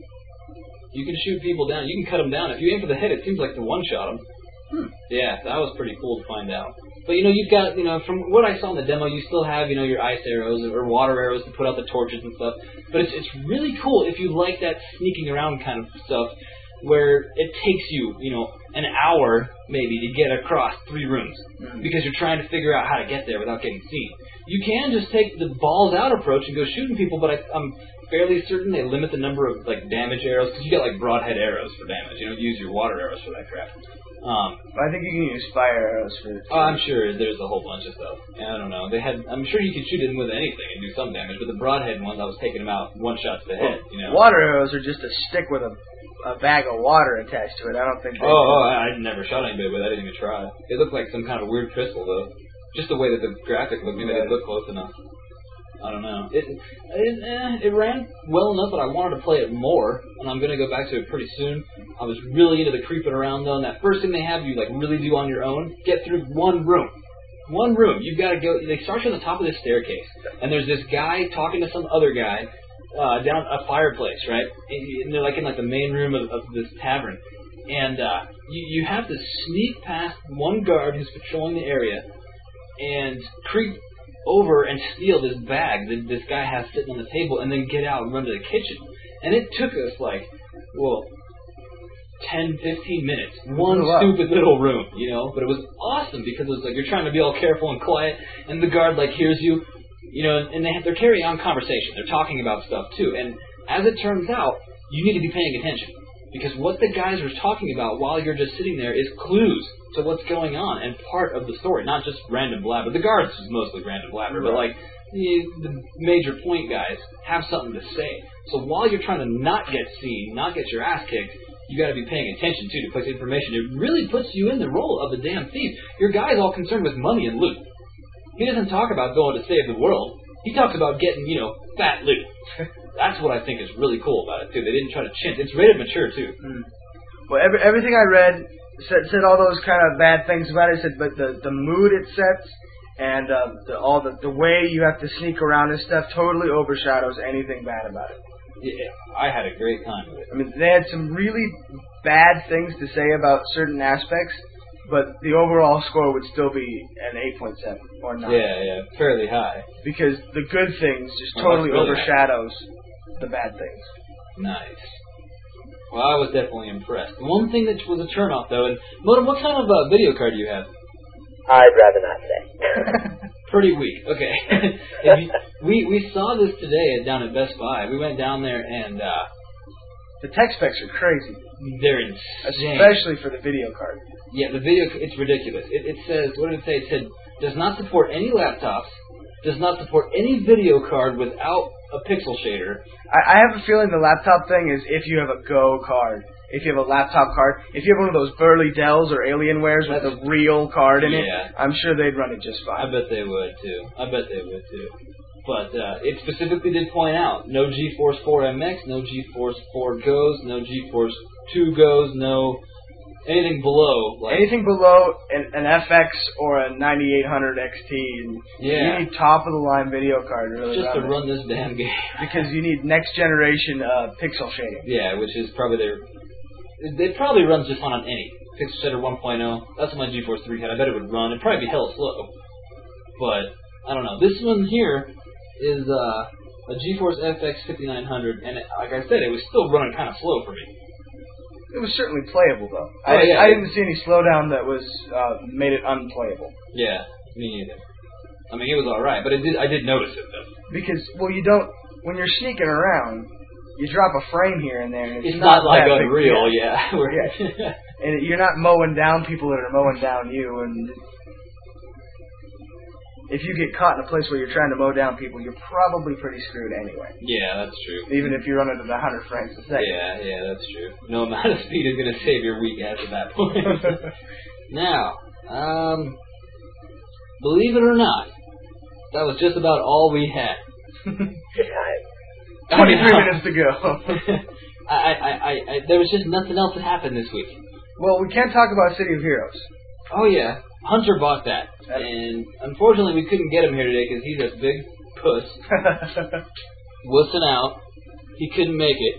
You can shoot people down. You can cut them down. If you aim for the head, it seems like to one-shot them. Hmm. Yeah, that was pretty cool to find out. But, you know, you've got, you know, from what I saw in the demo, you still have, you know, your ice arrows or water arrows to put out the torches and stuff. But it's, it's really cool if you like that sneaking around kind of stuff where it takes you, you know, an hour maybe to get across three rooms Mm-hmm. because you're trying to figure out how to get there without getting seen. You can just take the balls out approach and go shooting people, but I, I'm fairly certain they limit the number of, like, damage arrows because you get, like, broadhead arrows for damage. You don't use your water arrows for that crap. Um, I think you can use fire arrows for it. Oh, I'm sure there's a whole bunch of stuff. I don't know. They had. I'm sure you could shoot it with anything and do some damage, but the broadhead ones, I was taking them out one shot to the head. You know. Water arrows are just a stick with a a bag of water attached to it. I don't think. They Oh, oh, I I never shot anybody with it. I didn't even try. It looked like some kind of weird crystal, though. Just the way that the graphic looked, maybe it didn't look close enough. I don't know. It it, eh, it ran well enough that I wanted to play it more, and I'm going to go back to it pretty soon. I was really into the creeping around, though, and that first thing they have you, like, really do on your own, get through one room. One room. You've got to go, they start you on the top of this staircase, and there's this guy talking to some other guy uh, down a fireplace, right? And they're, like, in, like, the main room of, of this tavern. And uh, you, you have to sneak past one guard who's patrolling the area and creep over and steal this bag that this guy has sitting on the table and then get out and run to the kitchen. And it took us, like, well, ten, fifteen minutes. One Oh, wow. stupid little room, you know? But it was awesome because it was like you're trying to be all careful and quiet, and the guard, like, hears you, you know, and they have, they're carrying on conversation. They're talking about stuff, too. And as it turns out, you need to be paying attention. Because what the guys are talking about while you're just sitting there is clues to what's going on and part of the story, not just random blabber. The guards is mostly random blabber, but like the, the major point guys have something to say. So while you're trying to not get seen, not get your ass kicked, you got to be paying attention too to collect information. It really puts you in the role of the damn thief. Your guy's all concerned with money and loot. He doesn't talk about going to save the world. He talks about getting, you know, fat loot. That's what I think is really cool about it, too. They didn't try to chint. It's rated mature, too. Mm. Well, every, everything I read said said all those kind of bad things about it. Said, but the, the mood it sets and uh, the, all the the way you have to sneak around and stuff totally overshadows anything bad about it. Yeah, I had a great time with it. I mean, they had some really bad things to say about certain aspects, but the overall score would still be an eight point seven or nine. Yeah, yeah, fairly high. Because the good things just Oh, totally that's really overshadows the bad things. Nice. Well, I was definitely impressed. One thing that was a turnoff, though, and Modem, what kind of uh, video card do you have? I'd rather not say. Pretty weak. Okay. If you, we we saw this today down at Best Buy. We went down there and uh, The tech specs are crazy, they're insane. especially for the video card. Yeah, the video, it's ridiculous. It, it says, what did it say? It said, does not support any laptops, does not support any video card without a pixel shader. I, I have a feeling the laptop thing is if you have a Go card. If you have a laptop card. If you have one of those Burley Dells or Alienwares with a real card in it, Yeah. I'm sure they'd run it just I fine. bet they would, too. I bet they would, too. But uh, it specifically did point out, no GeForce four M X, no GeForce four Goes, no GeForce two Goes, no anything below. Like, Anything below an, an F X or a ninety-eight hundred X T, and Yeah. you need top-of-the-line video card to really just to run it. run this damn game. Because you need next-generation uh, pixel shading. Yeah, which is probably their... It probably runs just on any. Pixel Shader one point oh. That's what my GeForce three had. I bet it would run. It'd probably be hella slow. But, I don't know. This one here is uh, a GeForce F X fifty-nine hundred, and it, like I said, it was still running kind of slow for me. It was certainly playable, though. Oh, I, yeah. I didn't see any slowdown that was uh, made it unplayable. Yeah, me neither. I mean, it was alright, but it did. I did notice it, though. Because, well, you don't... When you're sneaking around, you drop a frame here and there, and it's, It's not, like that big Unreal, deal. yeah. Where- Yeah. And you're not mowing down people that are mowing down you, and if you get caught in a place where you're trying to mow down people, you're probably pretty screwed anyway. Yeah, that's true. Even if you run into the one hundred frames a second. Yeah, yeah, that's true. No amount of speed is going to save your weak ass at that point. Now, um, believe it or not, that was just about all we had. Good time. twenty-three minutes to go. I, I, I, I, there was just nothing else that happened this week. Well, we can't talk about City of Heroes. Oh yeah, Hunter bought that, Yep. and unfortunately we couldn't get him here today because he's a big puss, wussing out. He couldn't make it,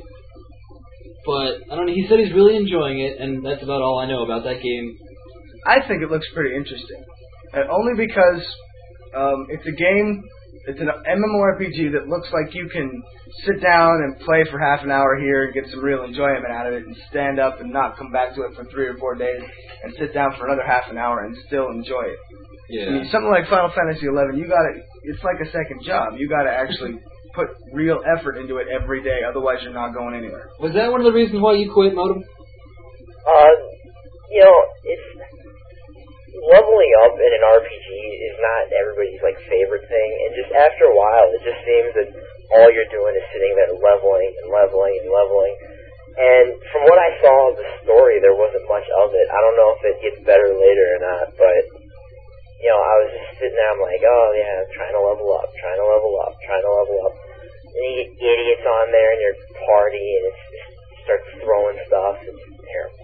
but I don't know. He said he's really enjoying it, and that's about all I know about that game. I think it looks pretty interesting. And only because um, it's a game, it's an MMORPG that looks like you can sit down and play for half an hour here and get some real enjoyment out of it and stand up and not come back to it for three or four days and sit down for another half an hour and still enjoy it. Yeah. I mean, something like Final Fantasy eleven, you gotta, it's like a second job. You gotta actually put real effort into it every day, otherwise you're not going anywhere. Was that one of the reasons why you quit, Modem? Uh, you know, it's leveling up in an R P G is not everybody's like favorite thing, and just after a while, it just seems that all you're doing is sitting there leveling and leveling and leveling. And from what I saw of the story, there wasn't much of it. I don't know if it gets better later or not, but you know, I was just sitting there, I'm like, oh yeah, trying to level up, trying to level up, trying to level up. And you get idiots on there in your party, and it's just starts throwing stuff. It's terrible.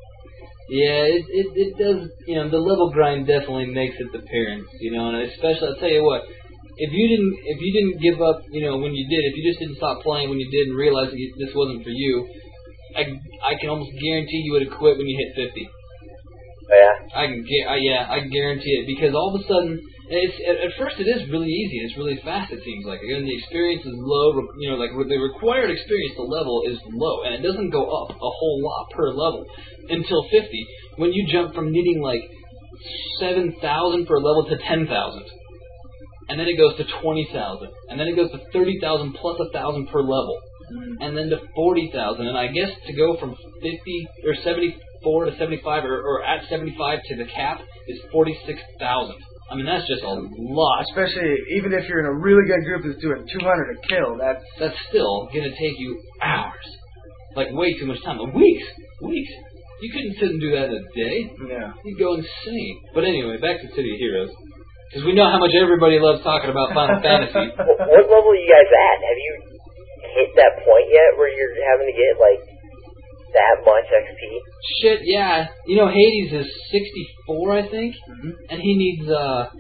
Yeah, it, it it does. You know, the level grind definitely makes its appearance. You know, and especially I'll tell you what, if you didn't if you didn't give up, you know, when you did, if you just didn't stop playing when you did and realized that you, this wasn't for you, I I can almost guarantee you would have quit when you hit fifty. Oh, yeah. I can gu- I, yeah, I can guarantee it because all of a sudden, it's at, at first it is really easy. It's really fast. It seems like again the experience is low. You know, like the required experience, the level is low, and it doesn't go up a whole lot per level until fifty. When you jump from needing like seven thousand per level to ten thousand, and then it goes to twenty thousand, and then it goes to thirty thousand plus a thousand per level, and then to forty thousand, and I guess to go from fifty or seventy. Four to seventy-five, or, or at seventy-five to the cap is forty-six thousand. I mean, that's just a lot. Especially even if you're in a really good group that's doing two hundred a kill, that's That's still gonna take you hours, like way too much time. Weeks, weeks. You couldn't sit and do that in a day. yeah. You'd go insane. But anyway, back to City of Heroes, because we know how much everybody loves talking about Final Fantasy. What, what level are you guys at? Have you hit that point yet where you're having to get like that much X P? Shit, yeah. You know, Hades is sixty-four, I think, Mm-hmm. and he needs uh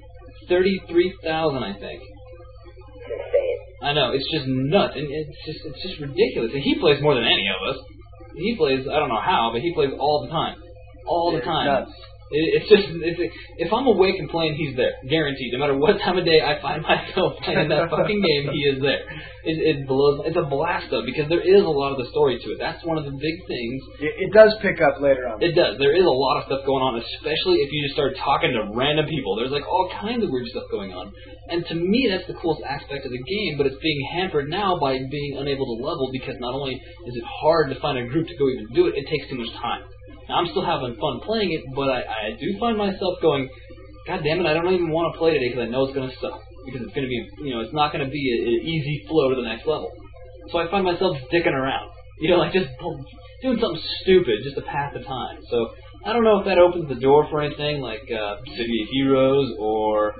thirty-three thousand, I think. It's insane. I know, it's just nuts, and it's just it's just ridiculous. And he plays more than any of us. He plays, I don't know how, but he plays all the time. All the It's time. nuts. It, it's just, it's, if I'm awake and playing, he's there. Guaranteed. No matter what time of day I find myself playing that fucking game, he is there. It, it blows, it's a blast, though, because there is a lot of the story to it. That's one of the big things. It, it does pick up later on. It does. There is a lot of stuff going on, especially if you just start talking to random people. There's like all kinds of weird stuff going on. And to me, that's the coolest aspect of the game, but it's being hampered now by being unable to level because not only is it hard to find a group to go even do it, it takes too much time. Now, I'm still having fun playing it, but I, I do find myself going, God damn it, I don't even want to play today because I know it's going to suck. Because it's going to be, you know, it's not going to be an easy flow to the next level. So I find myself dicking around. You know, like just doing something stupid just to pass the time. So I don't know if that opens the door for anything like uh, City of Heroes or,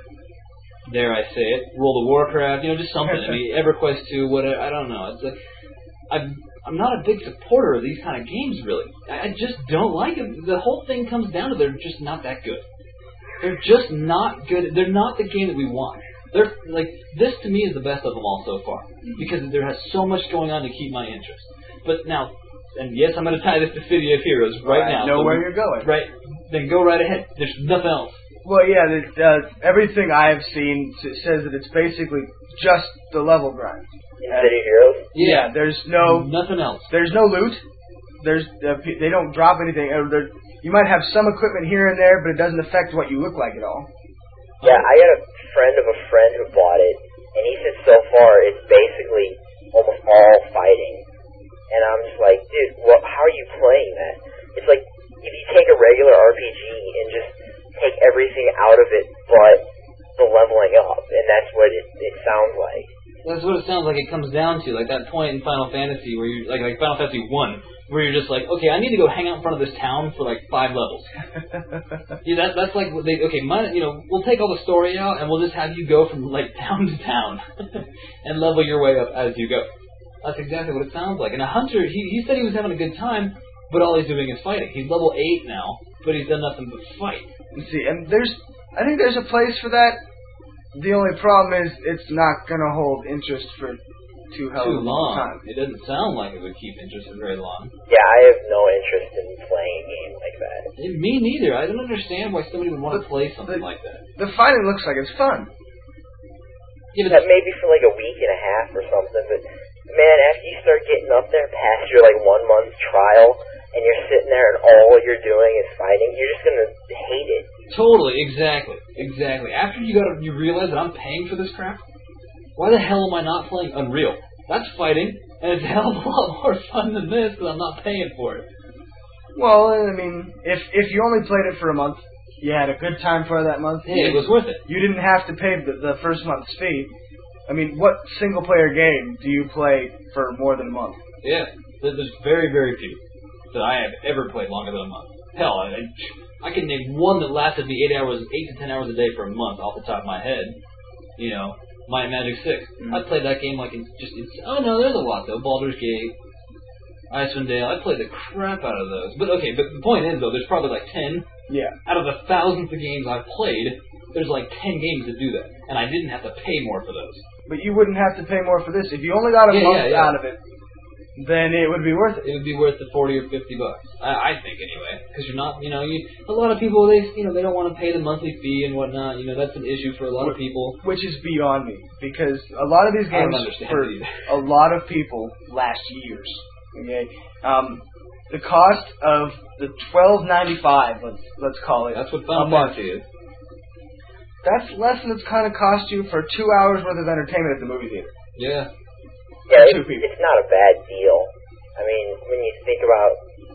dare I say it, World of Warcraft, you know, just something. I mean, EverQuest two, whatever, I don't know. It's like, I've... I'm not a big supporter of these kind of games, really. I just don't like them. The whole thing comes down to they're just not that good. They're just not good. They're not the game that we want. They're like this to me is the best of them all so far because there has so much going on to keep my interest. But now, and yes, I'm going to tie this to City of Heroes right I now. know so where we, you're going. Right, then go right ahead. There's nothing else. Well, yeah, the, uh, everything I have seen s- says that it's basically just the level grind. In City of Heroes? Yeah, there's no nothing else. There's no loot. There's uh, p- they don't drop anything. Uh, there- you might have some equipment here and there, but it doesn't affect what you look like at all. Yeah, I got a friend of a friend who bought it, and he said so far it's basically almost all fighting. And I'm just like, dude, what, how are you playing that? It's like if you take a regular R P G and just take everything out of it but the leveling up, and that's what it, it sounds like. That's what it sounds like it comes down to, like that point in Final Fantasy where you like like Final Fantasy one, where you're just like, okay, I need to go hang out in front of this town for like five levels. Yeah, that that's like what they okay, my, you know, we'll take all the story out and we'll just have you go from like town to town and level your way up as you go. That's exactly what it sounds like. And a hunter, he he said he was having a good time, but all he's doing is fighting. He's level eight now, but he's done nothing but fight. You see, and there's I think there's a place for that. The only problem is it's not going to hold interest for too hell Too of a long. time. It doesn't sound like it would keep interest for very long. Yeah, I have no interest in playing a game like that. Eh, Me neither. I don't understand why somebody would want to But play something the- like that. The fighting looks like it's fun. Yeah, but That maybe for like a week and a half or something, but man, after you start getting up there past your like one month trial, and you're sitting there and all you're doing is fighting, you're just gonna hate it. totally, exactly, exactly. After you got you realize that I'm paying for this crap, why the hell am I not playing Unreal? That's fighting, and it's a hell of a lot more fun than this because I'm not paying for it. Well, I mean, if if you only played it for a month, you had a good time for that month. Hey, it was worth it. You didn't have to pay the, the first month's fee. I mean, what single player game do you play for more than a month? Yeah, there- there's very, very few that I have ever played longer than a month. Hell, I, I can name one that lasted me eight hours, eight to ten hours a day for a month off the top of my head. You know, Might and Magic six. Mm-hmm. I played that game like in just. In, oh no, there's a lot though. Baldur's Gate, Icewind Dale. I played the crap out of those. But okay, but the point is though, there's probably like ten Yeah. out of the thousands of games I've played. There's like ten games that do that, and I didn't have to pay more for those. But you wouldn't have to pay more for this. If you only got a Yeah, month yeah, yeah. out of it, then it would be worth it. It would be worth the forty or fifty bucks. I, I think anyway, because you're not, you know, you a lot of people they, you know, they don't want to pay the monthly fee and whatnot. You know, that's an issue for a lot of people. Which is beyond me, because a lot of these I don't games understand for either. a lot of people last years. Okay, um, the cost of the twelve ninety five, let's let's call it, That's what a Final month. Fantasy is. That's less than it's kind of cost you for two hours worth of entertainment at the movie theater. Yeah. Yeah, Two it's, people. it's not a bad deal. I mean, when you think about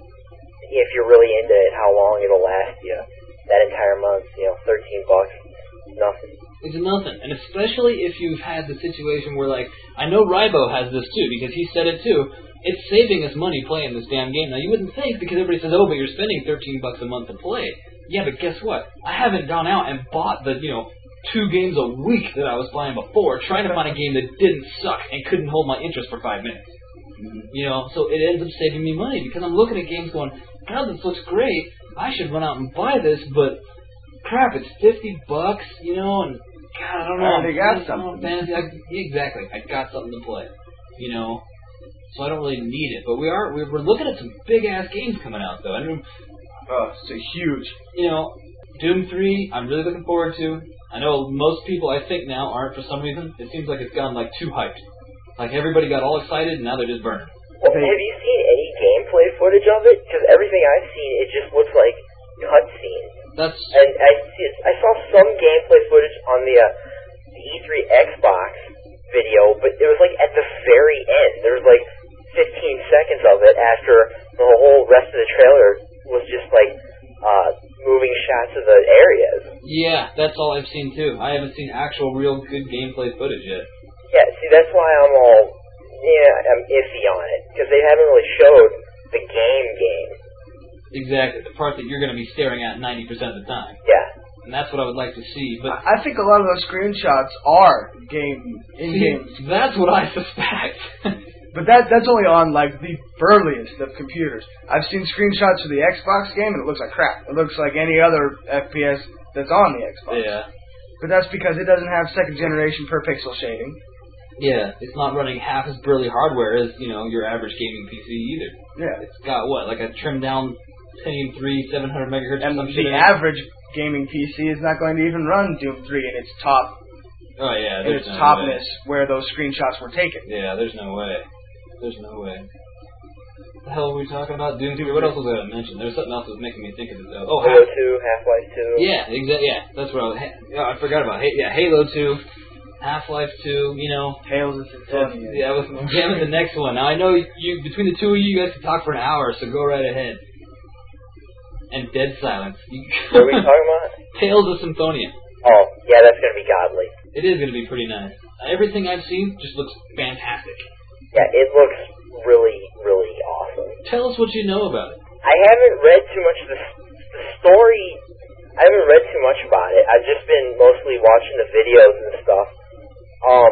if you're really into it, how long it'll last you, that entire month, you know, thirteen bucks, nothing. It's nothing, and especially if you've had the situation where, like, I know Rybo has this too, because he said it too. It's saving us money playing this damn game. Now, you wouldn't think, because everybody says, oh, but you're spending thirteen bucks a month to play it. Yeah, but guess what? I haven't gone out and bought the, you know, two games a week that I was playing before, trying to find a game that didn't suck and couldn't hold my interest for five minutes. You know, so it ends up saving me money, because I'm looking at games going, God, this looks great. I should run out and buy this, but crap, it's fifty bucks, you know, and God, I don't I know. already got Fantasy- something. Fantasy, I, exactly. I got something to play. You know, so I don't really need it. But we are we're, we're looking at some big ass games coming out though. I mean, Oh, it's a huge. you know, Doom three. I'm really looking forward to. I know most people I think now aren't for some reason. It seems like it's gone like too hyped. Like everybody got all excited and now they're just burning. Well, have you seen any gameplay footage of it? Because everything I've seen, it just looks like cutscenes. That's And I see- I saw some gameplay footage on the, uh, the E three Xbox video, but it was like at the very end. There was like fifteen seconds of it after the whole rest of the trailer was just like uh, moving shots of the areas. yeah. That's all I've seen too. I haven't seen actual real good gameplay footage yet. Yeah, see, that's why I'm all, yeah, I'm iffy on it, because they haven't really showed the game game. Exactly. The part that you're going to be staring at ninety percent of the time. Yeah. And that's what I would like to see. But I I think a lot of those screenshots are game in-game. see, that's what I suspect. But that that's only on like the burliest of computers. I've seen screenshots of the Xbox game and it looks like crap. It looks like any other F P S that's on the Xbox. yeah. But that's because it doesn't have second generation per pixel shading. Yeah, it's not running half as burly hardware as, you know, your average gaming P C either. Yeah. It's got, what, like a trimmed down Pentium three, seven hundred megahertz or And some the shit in it? average gaming P C is not going to even run Doom three in its top Oh, yeah, in there's its no topness where those screenshots were taken. way. Yeah, there's no way. There's no way. What the hell were we talking about? Doom three? What else was I going to mention? There was something else that was making me think of it, though. Oh, Halo Halo. two, Half-Life two. Yeah, exactly. Yeah, that's what I was. Ha- yeah, I forgot about. Ha- yeah, Halo two, Half-Life two. You know, Tales of Symphonia. yeah, I was jamming the next one. Now I know you between the two of you, you guys can talk for an hour, so go right ahead. And dead silence. What are we talking about? Tales of Symphonia. Oh, yeah, that's going to be godly. It is going to be pretty nice. Everything I've seen just looks fantastic. Yeah, it looks really, really awesome. Tell us what you know about it. I haven't read too much of the, the story. I haven't read too much about it. I've just been mostly watching the videos and stuff. Um,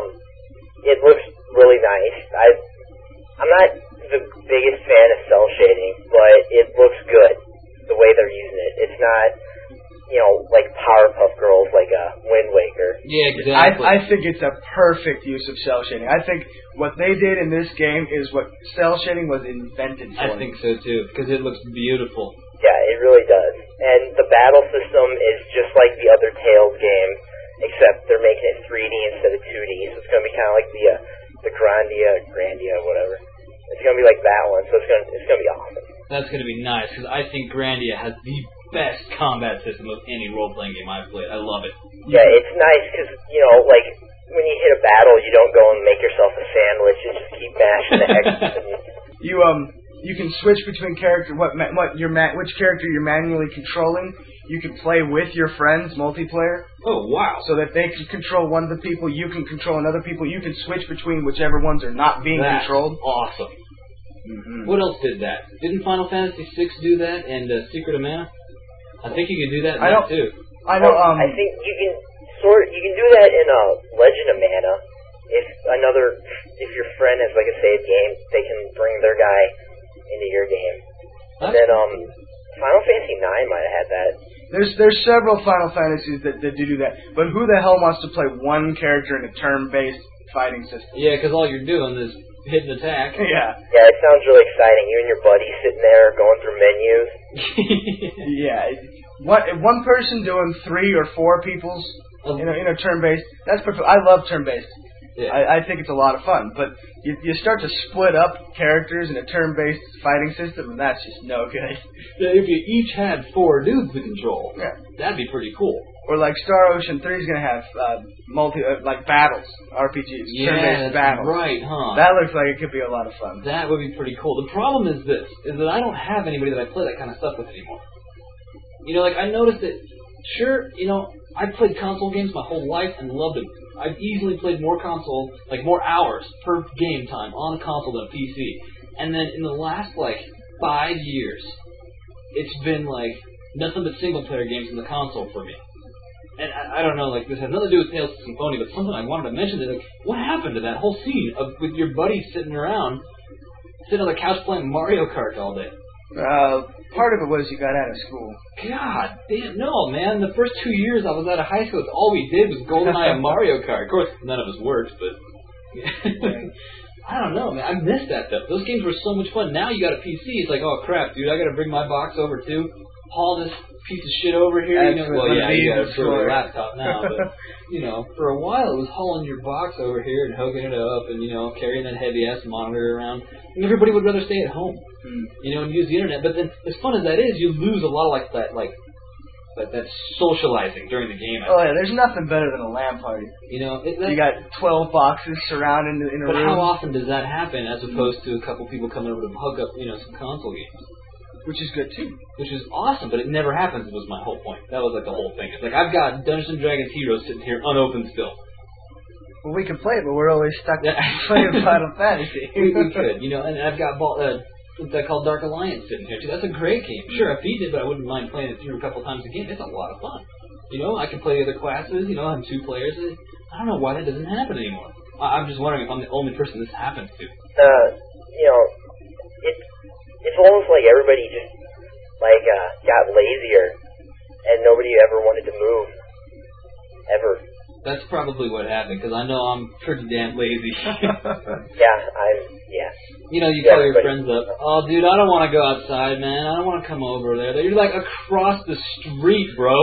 it looks really nice. I, I'm not the biggest fan of cell shading, but it looks good the way they're using it. It's not, you know, like Powerpuff Girls, like a Wind Waker. Yeah, I, exactly. I think it's a perfect use of cell shading. I think what they did in this game is what cell shading was invented for. I think so too, because it looks beautiful. Yeah, it really does. And the battle system is just like the other Tales game, except they're making it three D instead of two D. So it's going to be kind of like the uh, the Grandia, Grandia, whatever. It's going to be like that one. So it's going to it's going to be awesome. That's going to be nice, because I think Grandia has the best combat system of any role-playing game I've played. I love it. Yeah, it's nice because, you know, like, when you hit a battle, you don't go and make yourself a sandwich and just keep mashing the X button. You um you can switch between character what ma- what your ma- which character you're manually controlling. You can play with your friends multiplayer, Oh, wow. so that they can control one of the people, you can control another people. You can switch between whichever ones are not being That's controlled. awesome. Mm-hmm. What else did that? Didn't Final Fantasy six do that, and uh, Secret of Mana? I think you could do that in I that don't- too. I know. Um, I think you can sort you can do that in uh, Legend of Mana. If another, if your friend has like a save game, they can bring their guy into your game. And That's then um, Final Fantasy nine might have had that. There's there's several Final Fantasies that, that do that, but who the hell wants to play one character in a turn-based fighting system? Yeah, because all you're doing is hit and attack. Yeah, Yeah, it sounds really exciting. You and your buddy sitting there going through menus. yeah. What if one person doing three or four people's Um, in a, in a turn-based? That's perfect. I love turn-based. yeah. I, I think it's a lot of fun, but you you start to split up characters in a turn-based fighting system, and that's just no good. If you each had four dudes to control, Yeah. that'd be pretty cool. Or like Star Ocean three is gonna have uh, multi uh, like battles, R P Gs, Yeah, turn-based that's battles. right, huh? That looks like it could be a lot of fun. That would be pretty cool. The problem is this, is that I don't have anybody that I play that kind of stuff with anymore. You know, like, I noticed that, sure, you know, I've played console games my whole life and loved them. I've easily played more console, like, more hours per game time on a console than a P C. And then in the last, like, five years, it's been, like, nothing but single-player games in the console for me. And I, I don't know, like, this has nothing to do with Tales of Symphonia, but something I wanted to mention is, like, what happened to that whole scene of with your buddies sitting around, sitting on the couch playing Mario Kart all day? Uh, part of it was you got out of school. God damn, no, man. The first two years I was out of high school, all we did was GoldenEye and Mario Kart. Of course, none of us worked, but... I don't know, man. I miss that, though. Those games were so much fun. Now you got a P C. It's like, oh, crap, dude, I got to bring my box over, too. Haul this piece of shit over here. That's you know, well, yeah, you got to throw story. your laptop now, but, you know, for a while it was hauling your box over here and hooking it up and, you know, carrying that heavy-ass monitor around. And everybody would rather stay at home, hmm. you know, and use the internet. But then, as fun as that is, you lose a lot of, like, that, like, But that's socializing during the game. I Oh think. yeah, there's nothing better than a LAN party. You know, it, You got twelve boxes surrounded in, in a but room. how often does that happen, as opposed to a couple people coming over to hook up, you know, some console games? Which is good too. Which is awesome, but it never happens. Was my whole point. That was like the whole thing. It's like I've got Dungeons and Dragons Heroes sitting here unopened still. Well, we can play it, but we're always stuck Yeah. playing Final Fantasy. we, we could, you know, and I've got ball, uh, what's that called, Dark Alliance sitting here too. That's a great game. Sure, I beat it, but I wouldn't mind playing it through a couple times again. It's a lot of fun. You know, I can play the other classes. You know, I'm two players. I don't know why that doesn't happen anymore. I, I'm just wondering if I'm the only person this happens to. Uh, you know, it's it's almost like everybody just like uh, got lazier, and nobody ever wanted to move, ever. That's probably what happened, because I know I'm pretty damn lazy. Yeah, I'm. Yeah. You know, you Yeah, call your everybody- friends up. Oh, dude, I don't want to go outside, man. I don't want to come over there. You're like across the street, bro.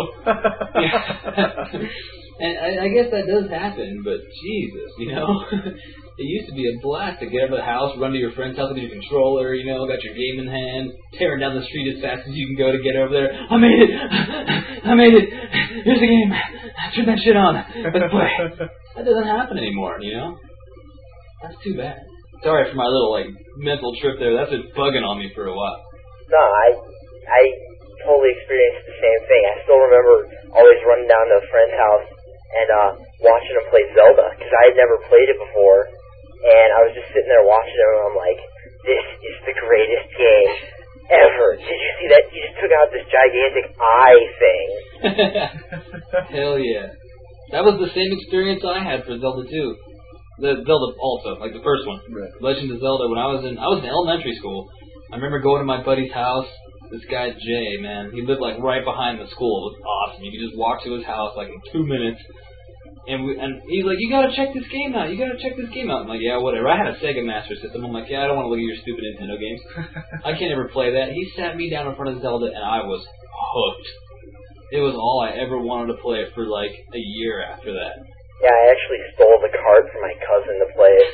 And I, I guess that does happen, but Jesus, you know, it used to be a blast to get out of the house, run to your friend's house with your controller, you know, got your game in hand, tearing down the street as fast as you can go to get over there. I made it! I made it! Here's the game! Turn that shit on! Let's play! That doesn't happen anymore, you know? That's too bad. Sorry for my little, like, mental trip there. That's been bugging on me for a while. No, I I totally experienced the same thing. I still remember always running down to a friend's house and uh, watching him play Zelda, because I had never played it before, and I was just sitting there watching him, and I'm like, this is the greatest game ever. Did you see that? He just took out this gigantic eye thing. Hell yeah. That was the same experience I had for Zelda two. The Zelda also, like the first one. Right. Legend of Zelda, when I was in I was in elementary school. I remember going to my buddy's house. This guy Jay, man, he lived like right behind the school. It was awesome. You could just walk to his house like in two minutes. And we, and he's like, you gotta check this game out. You gotta check this game out. I'm like, yeah, whatever. I had a Sega Master System. I'm like, yeah, I don't want to look at your stupid Nintendo games. I can't ever play that. He sat me down in front of Zelda, and I was hooked. It was all I ever wanted to play for like a year after that. Yeah, I actually stole the cart from my cousin to play it.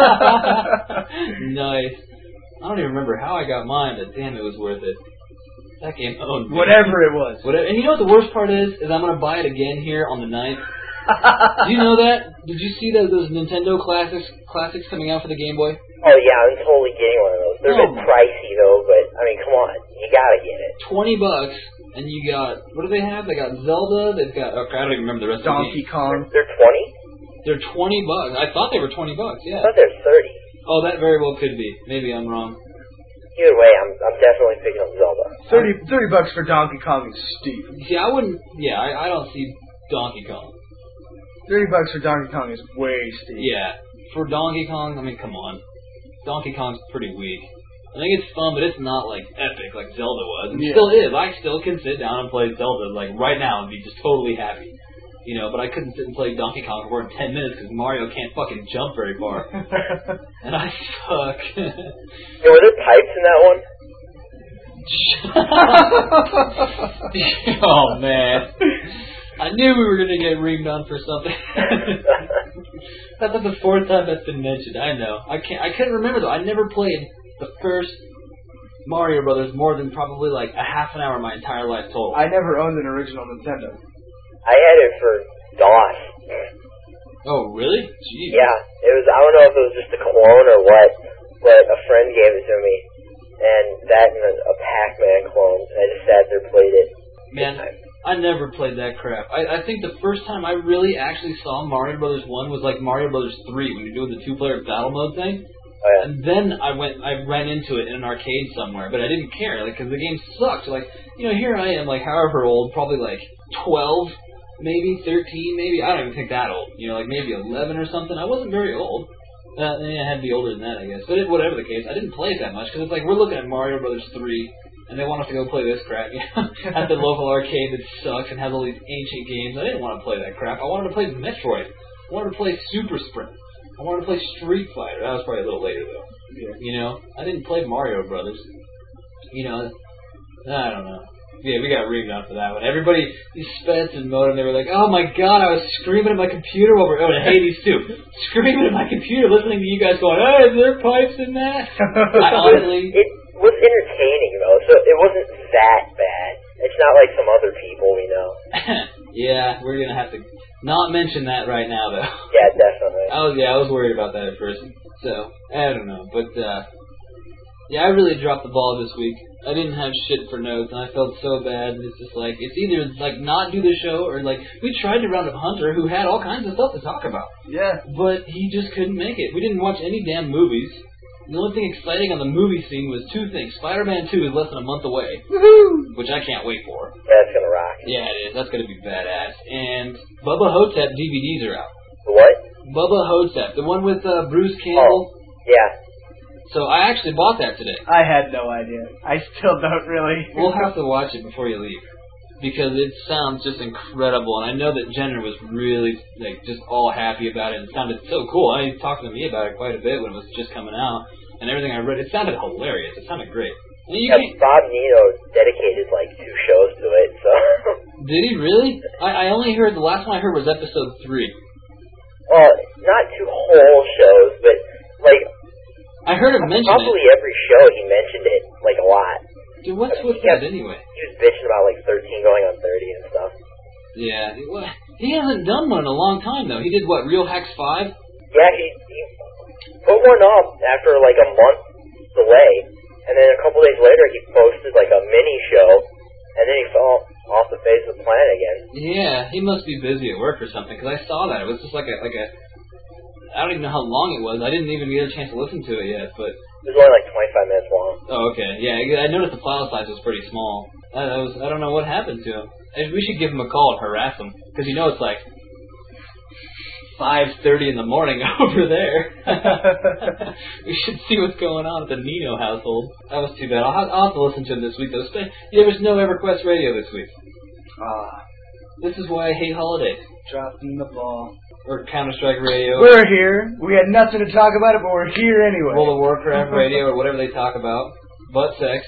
Nice. I don't even remember how I got mine, but damn, it was worth it. That game owned me. Whatever it was. Whatever. And you know what the worst part is? Is I'm going to buy it again here on the ninth. Do you know that? Did you see those, those Nintendo classics classics coming out for the Game Boy? Oh yeah, I'm totally getting one of those. They're a Oh. bit pricey though, but I mean, come on, you gotta get it. Twenty bucks, and you got, what do they have? They got Zelda, they've got, okay, I don't even remember the rest Donkey of the game. Kong. They're twenty? They're twenty bucks. I thought they were twenty bucks, I yeah. thought they're thirty. Oh, that very well could be. Maybe I'm wrong. Either way, I'm I'm definitely picking up Zelda. Thirty, thirty bucks for Donkey Kong is steep. See, I wouldn't, yeah, I, I don't see Donkey Kong. Thirty bucks for Donkey Kong is way steep. Yeah. For Donkey Kong, I mean, come on. Donkey Kong's pretty weak. I think it's fun, but it's not, like, epic like Zelda was. It Yeah. still is. I still can sit down and play Zelda, like, right now and be just totally happy. You know, but I couldn't sit and play Donkey Kong for ten minutes because Mario can't fucking jump very far. And I suck. Hey, were there pipes in that one? Oh, man. I knew we were going to get reamed on for something. That's like the fourth time that's been mentioned. I know. I can't. I couldn't remember though. I never played the first Mario Brothers more than probably like a half an hour my entire life total. I never owned an original Nintendo. I had it for DOS. Oh really? Jeez. Yeah, it was. I don't know if it was just a clone or what, but a friend gave it to me, and that and a, a Pac-Man clone. And I just sat there, played it. Man, I never played that crap. I, I think the first time I really actually saw Mario Brothers one was like Mario Brothers three when you're doing the two-player battle mode thing. Oh yeah. And then I went, I ran into it in an arcade somewhere, but I didn't care, like, because the game sucked. Like, you know, here I am, like, however old, probably like twelve, maybe thirteen, maybe. I don't even think that old. You know, like maybe eleven or something. I wasn't very old. Uh, yeah, it had to be older than that, I guess. But it, whatever the case, I didn't play it that much because it's like we're looking at Mario Brothers three, and they want us to go play this crap, you know, at the local arcade that sucks and has all these ancient games. I didn't want to play that crap. I wanted to play Metroid. I wanted to play Super Sprint. I wanted to play Street Fighter. That was probably a little later though. Yeah. You know, I didn't play Mario Brothers. You know, I don't know. Yeah, we got reamed on for that one. Everybody, these Spence and Modem, they were like, oh my god, I was screaming at my computer over, oh, and Hades too, screaming at my computer listening to you guys going, hey, is there pipes in that? I honestly... It was entertaining, though, so it wasn't that bad. It's not like some other people we know. Yeah, we're going to have to not mention that right now, though. Yeah, definitely. I was, yeah, I was worried about that at first. So, I don't know, but, uh... yeah, I really dropped the ball this week. I didn't have shit for notes, and I felt so bad. It's just like, it's either, like, not do the show, or, like, we tried to round up Hunter, who had all kinds of stuff to talk about. Yeah. But he just couldn't make it. We didn't watch any damn movies. The only thing exciting on the movie scene was two things. Spider-Man two is less than a month away. Woohoo! Which I can't wait for. That's gonna rock. Yeah, it is. That's gonna be badass. And Bubba Hotep D V Ds are out. The what? Bubba Hotep. The one with uh, Bruce Campbell. Oh, yeah. So I actually bought that today. I had no idea. I still don't really. We'll have to watch it before you leave, because it sounds just incredible, and I know that Jenner was really like just all happy about it. It sounded so cool. I mean, he talked to me about it quite a bit when it was just coming out, and everything I read, it sounded hilarious. It sounded great. And you Yeah, can't- Bob Nino dedicated like two shows to it, so. Did he really? I, I only heard, the last one I heard was episode three. Well, not two whole shows, but like. I heard him mention Probably it. every show he mentioned it, like, a lot. Dude, what's I mean, with he that kept- anyway? He was bitching about, like, thirteen going on thirty and stuff. Yeah, he- well, he hasn't done one in a long time, though. He did, what, Real Hacks five? Yeah, he, he put one up after, like, a month delay, and then a couple days later he posted, like, a mini show, and then he fell off the face of the planet again. Yeah, he must be busy at work or something, because I saw that. It was just like a, like a, I don't even know how long it was. I didn't even get a chance to listen to it yet, but... It was only, like, twenty-five minutes long. Oh, okay. Yeah, I I noticed the file size was pretty small. I, I, was, I don't know what happened to him. And we should give him a call and harass him, because you know it's like five thirty in the morning over there. We should see what's going on at the Nino household. That was too bad. I'll have, I'll have to listen to him this week, though. There was no EverQuest radio this week. Ah, This is why I hate holidays. dropping the ball. Or Counter-Strike radio. We're here. We had nothing to talk about it, but we're here anyway. World of Warcraft radio, or whatever they talk about. Butt sex.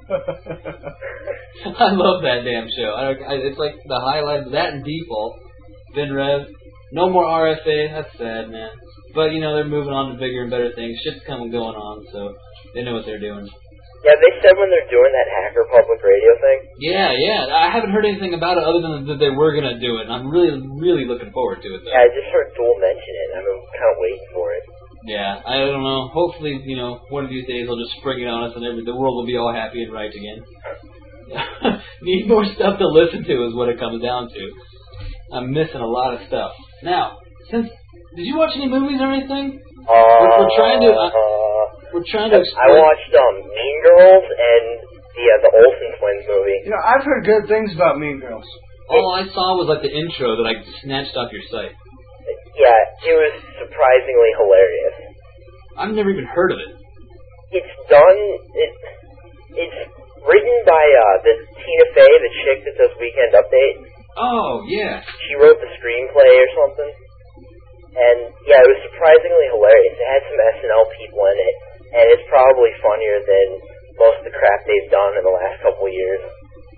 I love that damn show. I, I, it's like the highlight of that and Default. FinRev. No more R F A. That's sad, man. But, you know, they're moving on to bigger and better things. Shit's coming going on, so they know what they're doing. Yeah, they said when they're doing that Hacker Public Radio thing. Yeah, yeah. I haven't heard anything about it other than that they were going to do it, and I'm really, really looking forward to it, though. Yeah, I just heard Duel mention it, and I'm kind of waiting for it. Yeah, I don't know. Hopefully, you know, one of these days they'll just spring it on us and every, the world will be all happy and right again. Need more stuff to listen to is what it comes down to. I'm missing a lot of stuff. Now, since... Did you watch any movies or anything? Uh, we're, we're trying to... Uh, we're trying to I explain... watched um, Mean Girls and the, uh, the Olsen Twins movie. You know, I've heard good things about Mean Girls. All I saw was like the intro that I snatched off your site. Yeah, it was surprisingly hilarious. I've never even heard of it. It's done... It, it's written by uh, the Tina Fey, the chick that does Weekend Update. Oh, yeah. She wrote the screenplay or something. And, yeah, it was surprisingly hilarious. It had some S N L people in it, and it's probably funnier than most of the crap they've done in the last couple of years.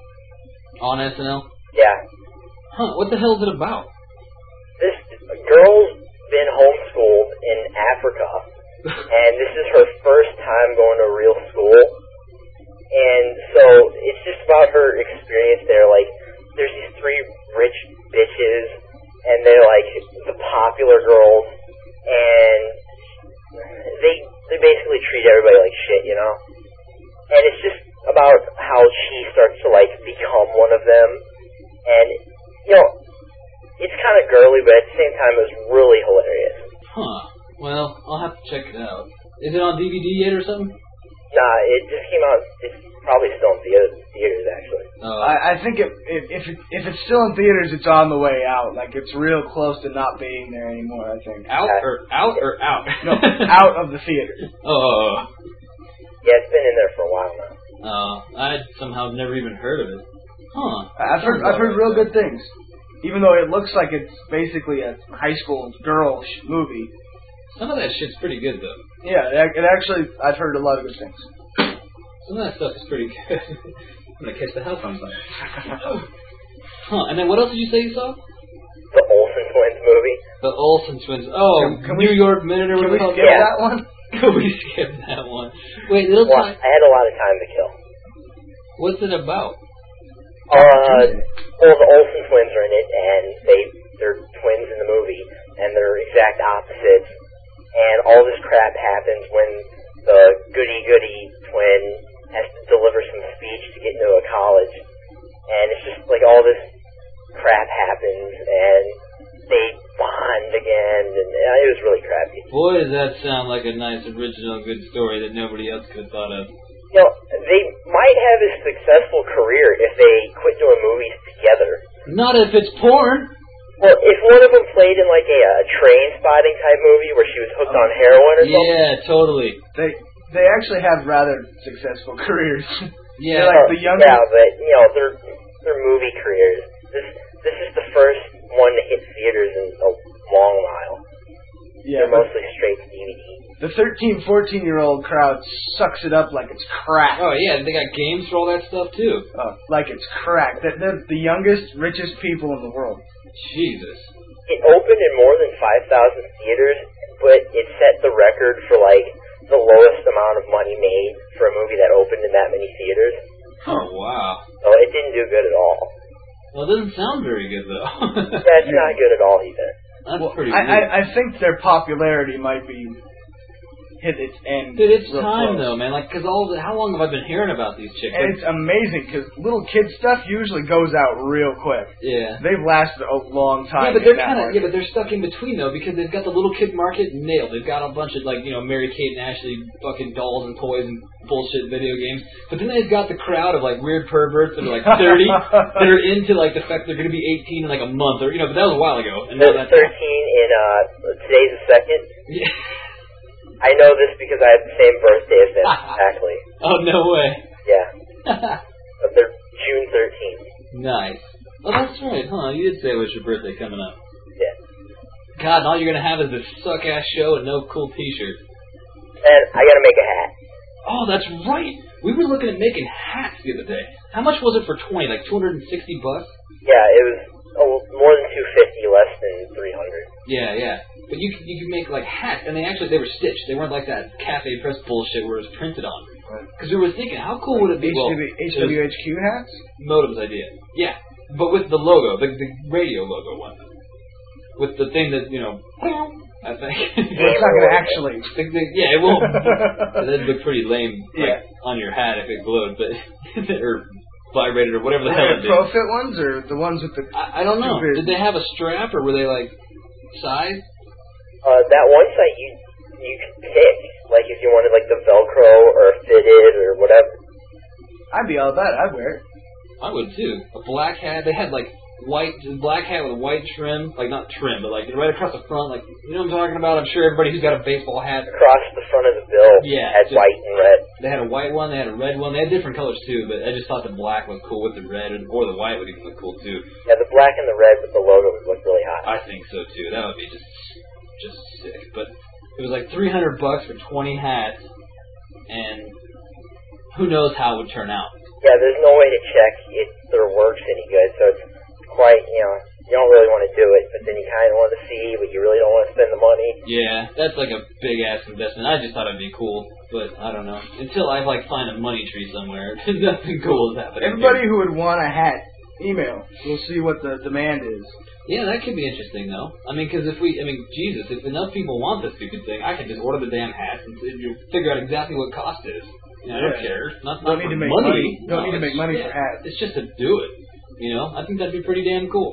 On S N L? Yeah. Huh, what the hell is it about? This girl's been homeschooled in Africa, and this is her first time going to a real school. And so it's just about her experience there. Like, there's these three rich bitches, and they're like the popular girls, and they they basically treat everybody like shit, you know? And it's just about how she starts to like become one of them, and you know, it's kind of girly, but at the same time it was really hilarious. Huh. Well, I'll have to check it out. Is it on D V D yet or something? Nah, it just came out. It's probably still in theaters, theaters actually. Uh, I, I think if if if, it, if it's still in theaters, it's on the way out. Like it's real close to not being there anymore. I think out or out or out? no, out of the theater. Oh. Yeah, it's been in there for a while now. Uh, I somehow never even heard of it. Huh. I've heard I've heard real good things. Even though it looks like it's basically a high school girl sh- movie. Some of that shit's pretty good though. Yeah, it, it actually I've heard a lot of good things. Some of that stuff is pretty good. I'm gonna catch the house on fire. Huh, and then what else did you say you saw? The Olsen Twins movie. The Olsen Twins. Oh, Can- can New we- York Minute or Can we whatever. skip Yeah. that one? Can we skip that one? Wait, little Well, time. I had a lot of time to kill. What's it about? Uh, well, the Olsen twins are in it, and they they're twins in the movie, and they're exact opposites. And all this crap happens when the goody-goody twin has to deliver some speech to get into a college, and it's just like all this crap happens, and they bond again, and uh, it was really crappy. Boy, does that sound like a nice, original, good story that nobody else could have thought of. You know, they might have a successful career if they quit doing movies together. Not if it's porn. Well, if one of them played in like a, a train spotting type movie where she was hooked on heroin or something. Yeah, totally. They they actually have rather successful careers. Yeah. They're like the youngest. Yeah, but you know, they're they're movie careers. This this is the first one to hit theaters in a long while. Yeah, They're but mostly straight to D V D. the thirteen, fourteen year old crowd sucks it up like it's crack. Oh, yeah, they got games for all that stuff, too. Uh, like it's crack. They're, they're the youngest, richest people in the world. Jesus. It opened in more than five thousand theaters, but it set the record for like the lowest amount of money made for a movie that opened in that many theaters. Oh, wow. So it didn't do good at all. Well, it doesn't sound very good, though. That's not good at all either. That's Well, pretty I, weird. I, I think their popularity might be hit its end. Dude, it's real time, close. though, man. Like, because all the, how long have I been hearing about these chicks? And Like, it's amazing because little kid stuff usually goes out real quick. yeah. They've lasted a long time. Yeah, but they're in that kind of market. yeah, but they're stuck in between though because they've got the little kid market nailed. They've got a bunch of like you know Mary Kate and Ashley fucking dolls and toys and bullshit video games. But then they've got the crowd of like weird perverts that are like thirty that are into like the fact they're going to be eighteen in like a month or you know. But that was a while ago. And now There's that's thirteen in uh today's the second. yeah. I know this because I had the same birthday as them exactly. Oh no way. Yeah, but they're June thirteenth. Nice. Oh, that's right, huh? You did say it was your birthday coming up. Yeah. God, and all you're gonna have is this suck ass show and no cool T-shirt. And I gotta make a hat. Oh, that's right. We were looking at making hats the other day. How much was it for twenty? Like two hundred and sixty bucks? Yeah, it was oh, more than two fifty, less than three hundred. Yeah, yeah. But you could, you could make like hats, and they actually they were stitched. They weren't like that cafe press bullshit where it was printed on. Because we were thinking, how cool would it be? Well, H W H Q hats? Modem's idea. Yeah, but with the logo, the, the radio logo one, with the thing that you know. I think. It's not going to actually. The, the, yeah, it won't. That'd look pretty lame, like, Yeah. on your hat if it glowed, but or vibrated or whatever the hell Were it they did. Profit ones or the ones with the? I, I don't know. Stupid. Did they have a strap or were they like size? Uh, that one site you you could pick, like if you wanted like the Velcro or fitted or whatever. I'd be all about it. I'd wear it. I would too. A black hat. They had like white, black hat with white trim, like not trim, but like right across the front. Like you know what I'm talking about? I'm sure everybody who's got a baseball hat. Across the front of the bill Yeah, had just- white and red. They had a white one. They had a red one. They had different colors too, but I just thought the black was cool with the red, or the white would even look cool too. Yeah, the black and the red with the logo would look really hot. I think so too. That would be just just sick. But it was like three hundred bucks for twenty hats, and who knows how it would turn out. Yeah, there's no way to check if their work's any good, so it's quite, you know, you don't really want to do it, but then you kind of want to see, but you really don't want to spend the money. Yeah, that's like a big ass investment. I just thought it'd be cool, but I don't know. Until I like find a money tree somewhere, nothing cool is happening. Everybody who would want a hat, email. We'll see what the demand is. Yeah, that could be interesting though. I mean, because if we, I mean, Jesus, if enough people want this stupid thing, I can just order the damn hat and you figure out exactly what cost is. You know, I don't Yeah. care. Not, Don't not need for to make money. money. Don't No, need to make it's- money yeah, for hats. It's just to do it. You know, I think that'd be pretty damn cool.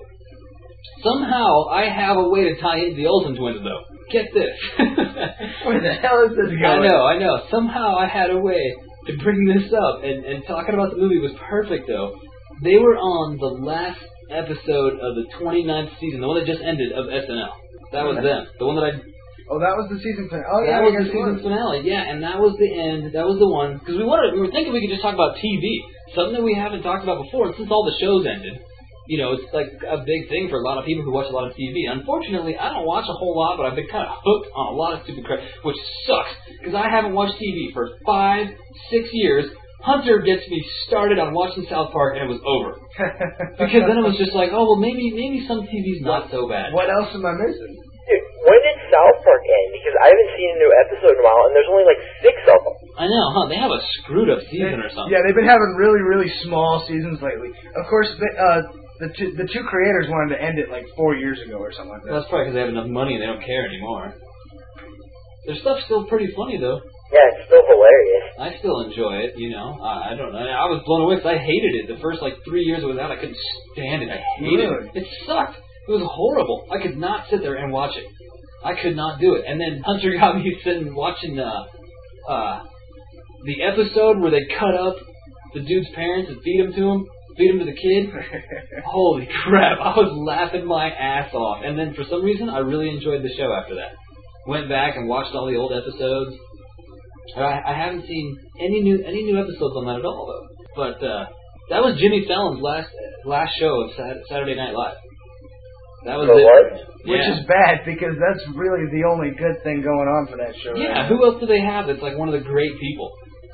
Somehow, I have a way to tie into the Olsen twins though. Get this. Where the hell is this I going? know, I know. Somehow I had a way to bring this up, and, and talking about the movie was perfect, though. They were on the last episode of the twenty-ninth season, the one that just ended of S N L. That was them. The one that I... Oh, that was the season finale. Oh, yeah, that was I the guess it season was. finale, yeah, and that was the end. That was the one because we wanted. We were thinking we could just talk about T V, something that we haven't talked about before. And since all the shows ended, you know, it's like a big thing for a lot of people who watch a lot of T V. Unfortunately, I don't watch a whole lot, but I've been kind of hooked on a lot of stupid crap, which sucks because I haven't watched T V for five, six years. Hunter gets me started on watching South Park, and it was over because then it was just like, oh well, maybe maybe some T V's not so bad. What else am I missing? Dude, when did South Park end? Because I haven't seen a new episode in a while, and there's only like six of them. I know, huh? They have a screwed up season They- or something. Yeah, they've been having really, really small seasons lately. Of course, the, uh, the two the two creators wanted to end it like four years ago or something like Well, that. that's probably because they have enough money and they don't care anymore. Their stuff's still pretty funny, though. Yeah, it's still hilarious. I still enjoy it, you know. I, I don't know. I was blown away because I hated it. The first, like, three years it was out, I couldn't stand it. I hated Really? it. It sucked. It was horrible. I could not sit there and watch it. I could not do it. And then Hunter got me sitting watching uh, uh, the episode where they cut up the dude's parents and feed him to him, feed him to the kid. Holy crap, I was laughing my ass off. And then for some reason, I really enjoyed the show after that. Went back and watched all the old episodes. I, I haven't seen any new any new episodes on that at all, though. But uh, that was Jimmy Fallon's last last show of Sat- Saturday Night Live. That was So it. what? Which Yeah. is bad because that's really the only good thing going on for that show. Yeah, right who else do they have that's like one of the great people?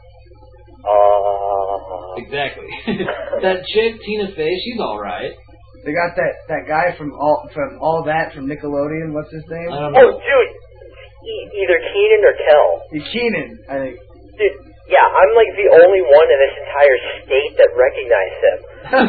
Uh, Exactly. That chick, Tina Fey, she's alright. They got that, that guy from all from all that from Nickelodeon. What's his name? I don't oh, know. dude, e- either Keenan or Kel. Keenan, I think. Dude, yeah, I'm like the only one in this entire state that recognized him.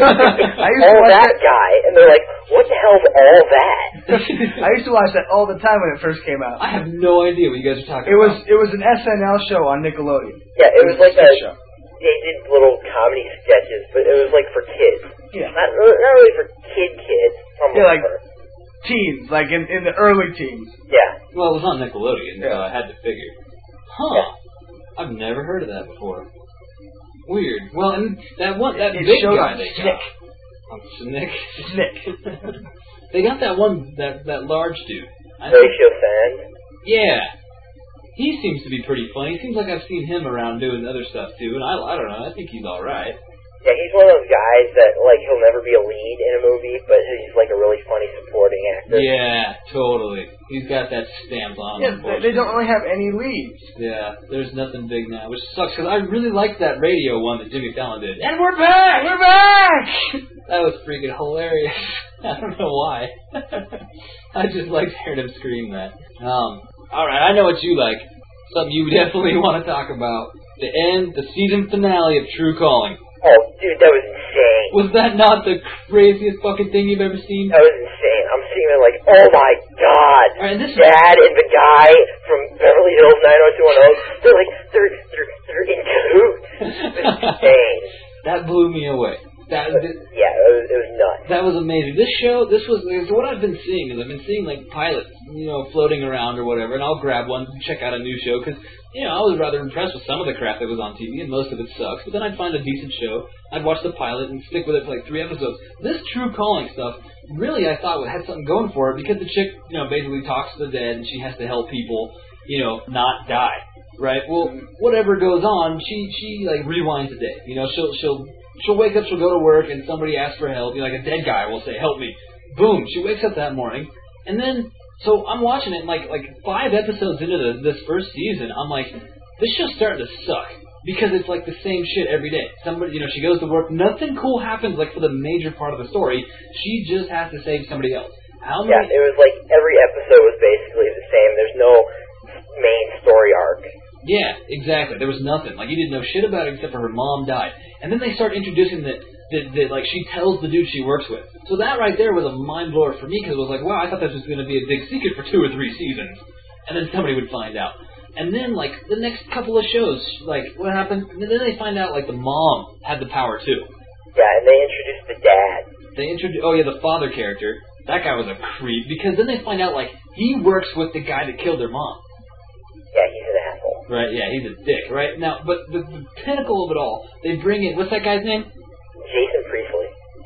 I used to all watch that that. guy, and they're like, what the hell's all that? I used to watch that all the time when it first came out. I have no idea what you guys are talking It was about. it was an S N L show on Nickelodeon. Yeah, it was like a, sketch show. they did little comedy sketches, but it was like for kids. Yeah. Not, not really for kid kids. Some Yeah, like- were. Teens, like in, in the early teens. Yeah. Well, it was on Nickelodeon, so Yeah. I had to figure. Huh. I've never heard of that before. Weird. Well, and that one, that It big showed guy on they Snick. got. On Snick. Snick. They got that one, that that large dude. I think, Horatio Sands. yeah. He seems to be pretty funny. Seems like I've seen him around doing other stuff too, and I, I don't know. I think he's all right. Yeah, he's one of those guys that, like, he'll never be a lead in a movie, but he's, like, a really funny supporting actor. Yeah, totally. He's got that stamp on him. Yeah, they, they don't really have any leads. Yeah, there's nothing big now, which sucks because I really liked that radio one that Jimmy Fallon did. And we're back! We're back! That was freaking hilarious. I don't know why. I just liked hearing him scream that. Um, alright, I know what you like. Something you definitely want to talk about. The end, the season finale of True Calling. Oh, dude, that was insane. Was that not the craziest fucking thing you've ever seen? That was insane. I'm sitting there like, oh my god. Alright, this is... Dad and the guy from Beverly Hills nine oh two one oh, they're like, they're, they're, they're in cahoots. It's insane. That blew me away. That, that Yeah, it was, it was nuts. That was amazing. This show, this was so what I've been seeing is I've been seeing like pilots, you know, floating around or whatever, and I'll grab one to check out a new show because you know I was rather impressed with some of the crap that was on T V, and most of it sucks. But then I'd find a decent show, I'd watch the pilot and stick with it for like three episodes. This True Calling stuff, really, I thought had something going for it because the chick, you know, basically talks to the dead and she has to help people, you know, not die. Right? Well, whatever goes on, she she like rewinds a day. You know, she'll she'll. She'll wake up, she'll go to work, and somebody asks for help. You know, like a dead guy will say, help me. Boom, she wakes up that morning. And then, so I'm watching it, and like, like five episodes into the, this first season, I'm like, this show's starting to suck. Because it's like the same shit every day. Somebody, you know, she goes to work, nothing cool happens like for the major part of the story. She just has to save somebody else. How many... Yeah, it was like every episode was basically the same. There's no main story arc. Yeah, exactly. There was nothing. Like, you didn't know shit about it except for her mom died. And then they start introducing that, that, that like, she tells the dude she works with. So that right there was a mind blower for me because it was like, wow, I thought this was going to be a big secret for two or three seasons. And then somebody would find out. And then, like, the next couple of shows, like, what happened? And then they find out, like, the mom had the power, too. Yeah, and they introduced the dad. They introduced, oh, yeah, the father character. That guy was a creep because then they find out, like, he works with the guy that killed their mom. Yeah, he's an asshole. Right, yeah, he's a dick, right? Now, but the, the pinnacle of it all, they bring in, what's that guy's name? Jason Priestley.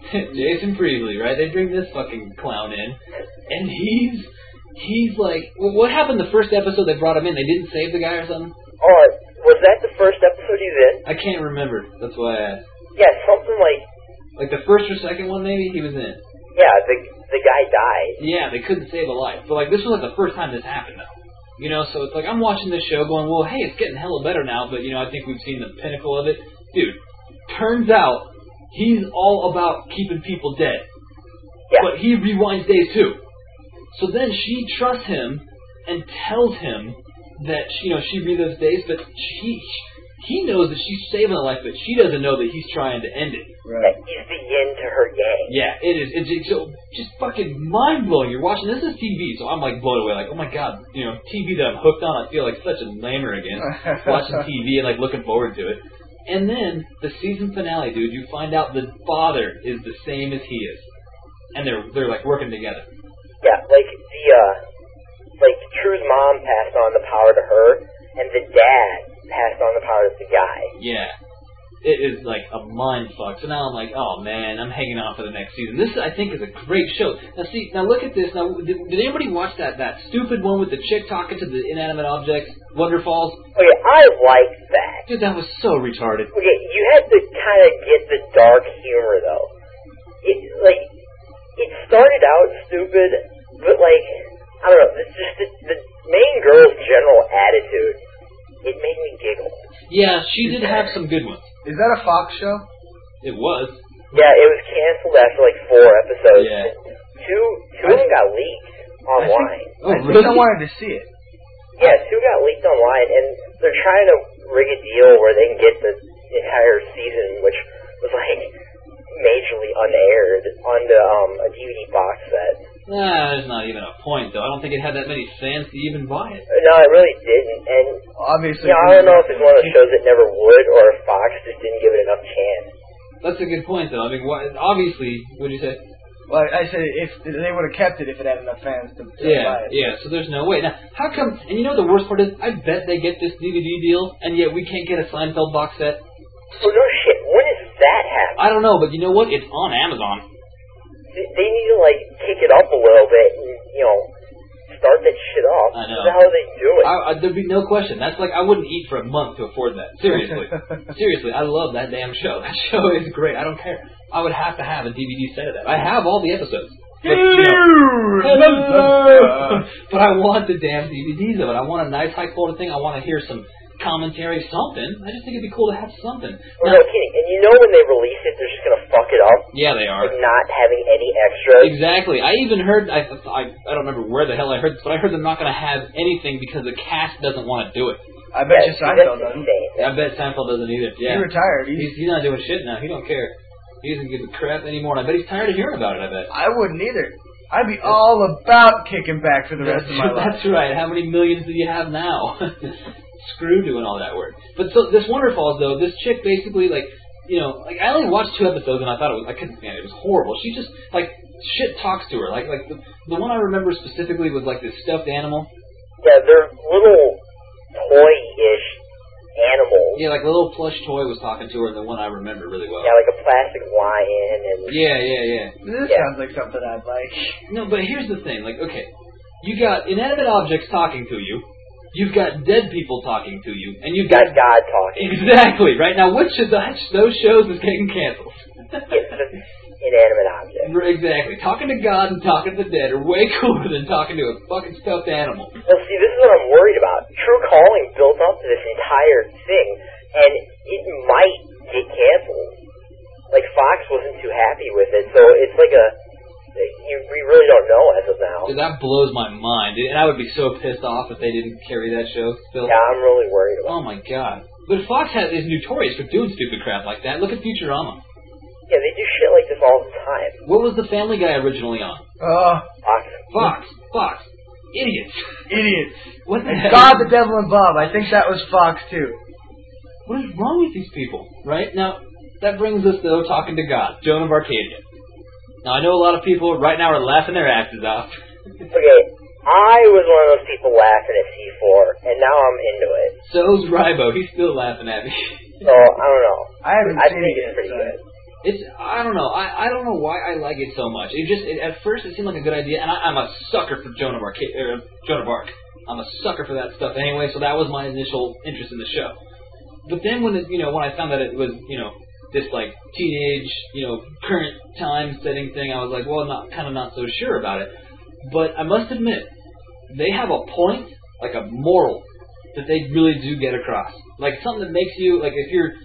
Jason Priestley, right? They bring this fucking clown in, and he's he's like, well, what happened the first episode they brought him in? They didn't save the guy or something? Oh, was that the first episode he was in? I can't remember. That's why I asked. Yeah, something like... Like the first or second one, maybe, he was in. Yeah, the the guy died. Yeah, they couldn't save a life. But, like, this was, like, the first time this happened, though. You know, so it's like, I'm watching this show going, well, hey, it's getting hella better now, but, you know, I think we've seen the pinnacle of it. Dude, turns out he's all about keeping people dead. Yeah. But he rewinds days, too. So then she trusts him and tells him that, you know, she relives days, but she... He knows that she's saving a life, but she doesn't know that he's trying to end it. Right. He's the yin to her yang. Yeah, it is. It's, it's so just fucking mind-blowing. You're watching, this is T V, so I'm like blown away. Like, oh my god, you know, T V that I'm hooked on, I feel like such a lamer again. Watching T V and like looking forward to it. And then, the season finale, dude, you find out the father is the same as he is. And they're, they're like working together. Yeah, like the, uh, like True's mom passed on the power to her, and the dad passed on the power to the guy. Yeah. It is like a mind fuck. So now I'm like, oh man, I'm hanging on for the next season. This, I think, is a great show. Now see, now look at this. Now, did, did anybody watch that, that stupid one with the chick talking to the inanimate objects, Wonder Falls? Okay, I liked that. Dude, that was so retarded. Okay, you had to kind of get the dark humor, though. It, like, it started out stupid, but like, I don't know, it's just the, the main girl's general attitude, it made me giggle. Yeah, she did have some good ones. Is that a Fox show? It was. Yeah, it was canceled after like four episodes. Yeah. Two, two of them got leaked online. Oh, I think really? I wanted to see it. Yeah, two got leaked online, and they're trying to rig a deal where they can get the entire season, which was like majorly unaired, onto um, a D V D box set. Nah, there's not even a point, though. I don't think it had that many fans to even buy it. No, it really didn't, and Obviously. yeah, I don't know if it's one of those shows that never would, or if Fox just didn't give it enough chance. That's a good point, though. I mean, why, obviously, what'd you say? Well, I said if they would have kept it if it had enough fans to, to Yeah, buy it. yeah, so there's no way. Now, how come, and you know the worst part is, I bet they get this D V D deal, and yet we can't get a Seinfeld box set? Oh, no shit, when does that happen? I don't know, but you know what? It's on Amazon. They need to, like, kick it up a little bit and, you know, start that shit off. I know. How do they do it? I, I, there'd be no question. That's like, I wouldn't eat for a month to afford that. Seriously. Seriously, I love that damn show. That show is great. I don't care. I would have to have a D V D set of that. I have all the episodes. But, you know, but I want the damn D V Ds of it. I want a nice, high-quality thing. I want to hear some commentary, something. I just think it'd be cool to have something. Well, no kidding. And you know when they release it, they're just going to fuck it up? Yeah, they are. Like not having any extras? Exactly. I even heard, I, I I don't remember where the hell I heard this, but I heard they're not going to have anything because the cast doesn't want to do it. I bet Yeah, you Seinfeld doesn't. I bet Seinfeld doesn't either. Yeah. He retired. He's, He's, he's not doing shit now. He don't care. He doesn't give a crap anymore. And I bet he's tired of hearing about it, I bet. I wouldn't either. I'd be all about kicking back for the rest of my life. That's right. How many millions do you have now? Screw doing all that work. But so this Wonder Falls, though, this chick basically, like, you know, like I only watched two episodes and I thought it was, I couldn't stand it. It was horrible. She just, like, shit talks to her. Like, like the, the one I remember specifically was like this stuffed animal. Yeah, they're little toy-ish animals. Yeah, like a little plush toy was talking to her, the one I remember really well. Yeah, like a plastic lion and... Yeah, yeah, yeah. This Yeah. sounds like something I'd like. No, but here's the thing. Like, okay, you got inanimate objects talking to you. You've got dead people talking to you, and you've Got got God talking. exactly right now. Which of those those shows is getting canceled? It's an inanimate object. Exactly. Talking to God and talking to the dead are way cooler than talking to a fucking stuffed animal. Well, see, this is what I'm worried about. True Calling built up to this entire thing, and it might get canceled. Like, Fox wasn't too happy with it, so it's like a... You, we really don't know as of now. Dude, that blows my mind, and I would be so pissed off if they didn't carry that show still. Yeah, I'm really worried about Oh my god. But Fox has, is notorious for doing stupid crap like that. Look at Futurama. it. Yeah, they do shit like this all the time. What was the Family Guy originally on? Oh, Fox. Fox. Fox. Idiots. idiots. What the hell? God, the Devil and Bob. I think that was Fox, too. What is wrong with these people? Right? Now, that brings us, though, talking to God. Joan of Arcadia. Now, I know a lot of people right now are laughing their asses off. Okay, I was one of those people laughing at C four, and now I'm into it. So's Rybo. He's still laughing at me. So, I don't know. I haven't I seen think it it's yet. pretty so- good. It's I don't know I, I don't know why I like it so much. It just it, at first it seemed like a good idea, and I, I'm a sucker for Joan of Arc. Er, Joan of Arc. I'm a sucker for that stuff anyway. So that was my initial interest in the show. But then when it, you know when I found that it was you know this like teenage you know current time setting thing, I was like, well, not kind of not so sure about it. But I must admit, they have a point, like a moral, that they really do get across. Like something that makes you like if you're.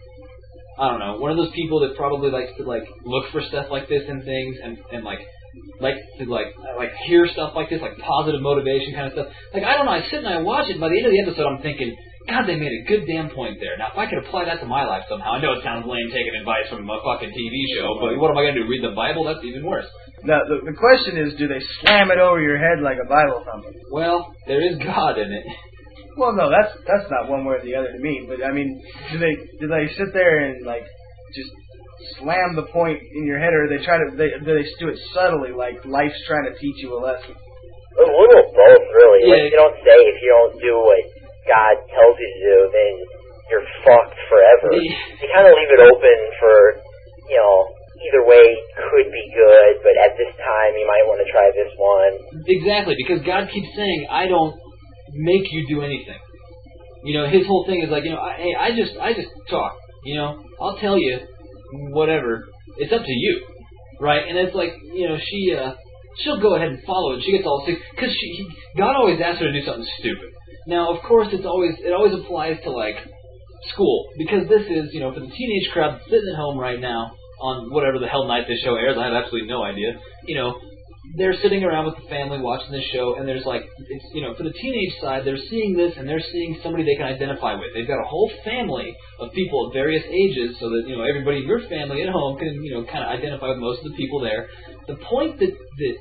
I don't know, one of those people that probably likes to like look for stuff like this and things, and and like like to like like hear stuff like this, like positive motivation kind of stuff. Like I don't know, I sit and I watch it, and by the end of the episode, I'm thinking, God, they made a good damn point there. Now, if I could apply that to my life somehow, I know it sounds lame taking advice from a fucking T V show, but what am I going to do? Read the Bible? That's even worse. Now, the, the question is, do they slam it over your head like a Bible thumper? Well, there is God in it. Well, no, that's that's not one way or the other to me. But I mean, do they do they sit there and like just slam the point in your head, or do they try to they, do they do it subtly, like life's trying to teach you a lesson? A little both, really. Yeah. Like you don't say if you don't do what God tells you to do, then you're fucked forever. Yeah. You kind of leave it open for, you know, either way could be good, but at this time you might want to try this one. Exactly, because God keeps saying, I don't make you do anything. You know, his whole thing is like, you know, I, hey, I just, I just talk. You know, I'll tell you whatever. It's up to you, right? And it's like, you know, she, uh, she'll go ahead and follow it. She gets all sick because she, he, God always asks her to do something stupid. Now, of course, it's always, it always applies to like school because this is, you know, for the teenage crowd sitting at home right now on whatever the hell night this show airs. I have absolutely no idea. You know. They're sitting around with the family watching this show, and there's like, it's you know, for the teenage side, they're seeing this, and they're seeing somebody they can identify with. They've got a whole family of people at various ages, so that you know everybody in your family at home can you know kind of identify with most of the people there. The point that that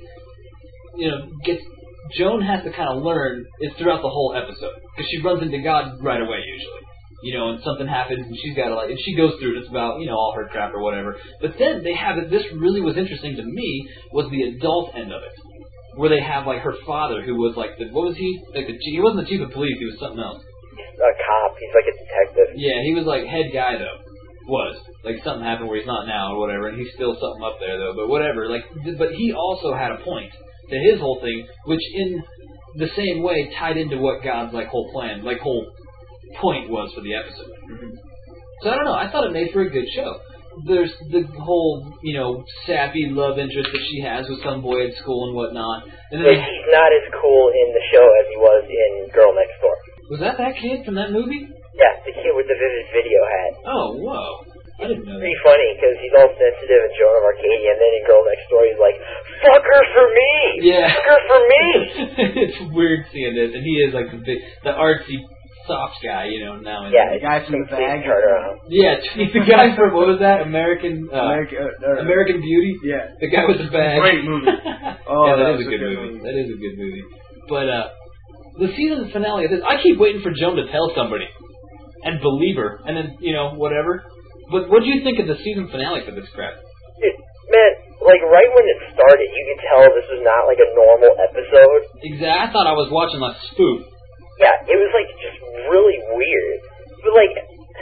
you know gets Joan has to kind of learn is throughout the whole episode because she runs into God right away usually. You know, and something happens, and she's got to like, and she goes through it. It's about, you know, all her crap or whatever. But then they have it. This really was interesting to me was the adult end of it, where they have like her father, who was like the what was he? Like the he wasn't the chief of police. He was something else. A cop. He's like a detective. Yeah, he was like head guy though. Was like something happened where he's not now or whatever, and he's still something up there though. But whatever. Like, but he also had a point to his whole thing, which in the same way tied into what God's like whole plan, like whole. point was for the episode. Mm-hmm. So I don't know. I thought it made for a good show. There's the whole, you know, sappy love interest that she has with some boy at school and whatnot. And then But he's not as cool in the show as he was in Girl Next Door. was that that kid from that movie? Yeah, the kid with the Vivid Video hat. Oh, whoa. I didn't know that. Pretty funny because he's all sensitive in Joan of Arcadia, and then in Girl Next Door he's like, "Fuck her for me, Yeah. fuck her for me." It's weird seeing this, and he is like the big, the artsy. Soft guy, you know, now and Yeah, then. The guy from the bag. Turn around. Yeah, the guy from, what was that? American uh, American, uh, American Beauty? Yeah. The guy with the bag. Great movie. Oh, yeah, that, that is was a good movie. movie. That is a good movie. But uh, the season finale of this, I keep waiting for Joan to tell somebody and believe her, and then, you know, whatever. But what do you think of the season finale for this crap? Dude, man, like right when it started, you could tell this was not like a normal episode. Exactly. I thought I was watching a spoof. Yeah, it was like just really weird. But like,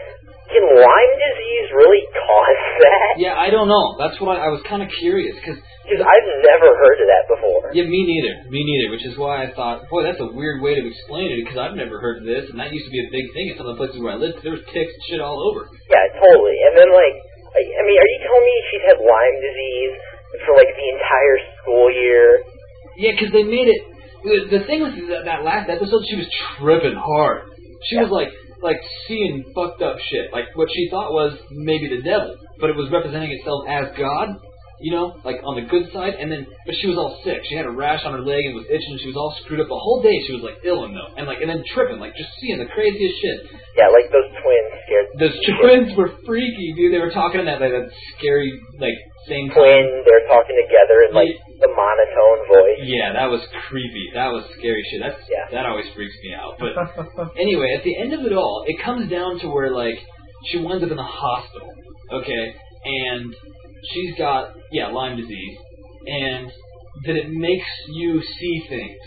can Lyme disease really cause that? Yeah, I don't know. That's what I, I was kind of curious because Because I've never heard of that before. yeah, me neither. Me neither. Which is why I thought, boy, that's a weird way to explain it because I've never heard of this, and that used to be a big thing in some of the places where I lived. There was ticks and shit all over. Yeah, totally. And then like, I, I mean, are you telling me she's had Lyme disease for like the entire school year? Yeah, because they made it. The thing was that, that last episode, she was tripping hard. She Yeah. was like, like seeing fucked up shit. Like what she thought was maybe the devil, but it was representing itself as God. You know, like on the good side, and then, but she was all sick. She had a rash on her leg and was itching. She was all screwed up. The whole day she was like ill and though, and like, and then tripping, like just seeing the craziest shit. Yeah, like those twins scared. Those twins were freaky, dude. They were talking in that like that scary, like same Twin, they're talking together in like the monotone voice. Yeah, that was creepy. That was scary shit. That's Yeah. that always freaks me out. But anyway, at the end of it all, it comes down to where like she winds up in the hospital, okay, and she's got yeah Lyme disease, and that it makes you see things.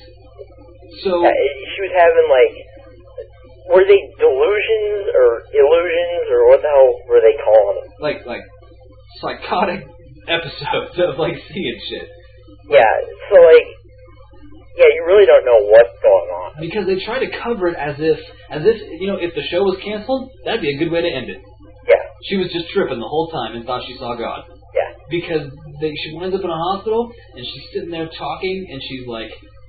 So Yeah, it- she was having like, were they delusions or illusions or what the hell were they calling them? like like psychotic episodes of like seeing shit. Yeah, so like, yeah, you really don't know what's going on. Because they try to cover it as if, as if, you know, if the show was canceled, that'd be a good way to end it. Yeah. She was just tripping the whole time and thought she saw God. Yeah. Because they, she winds up in a hospital, and she's sitting there talking, and she's like,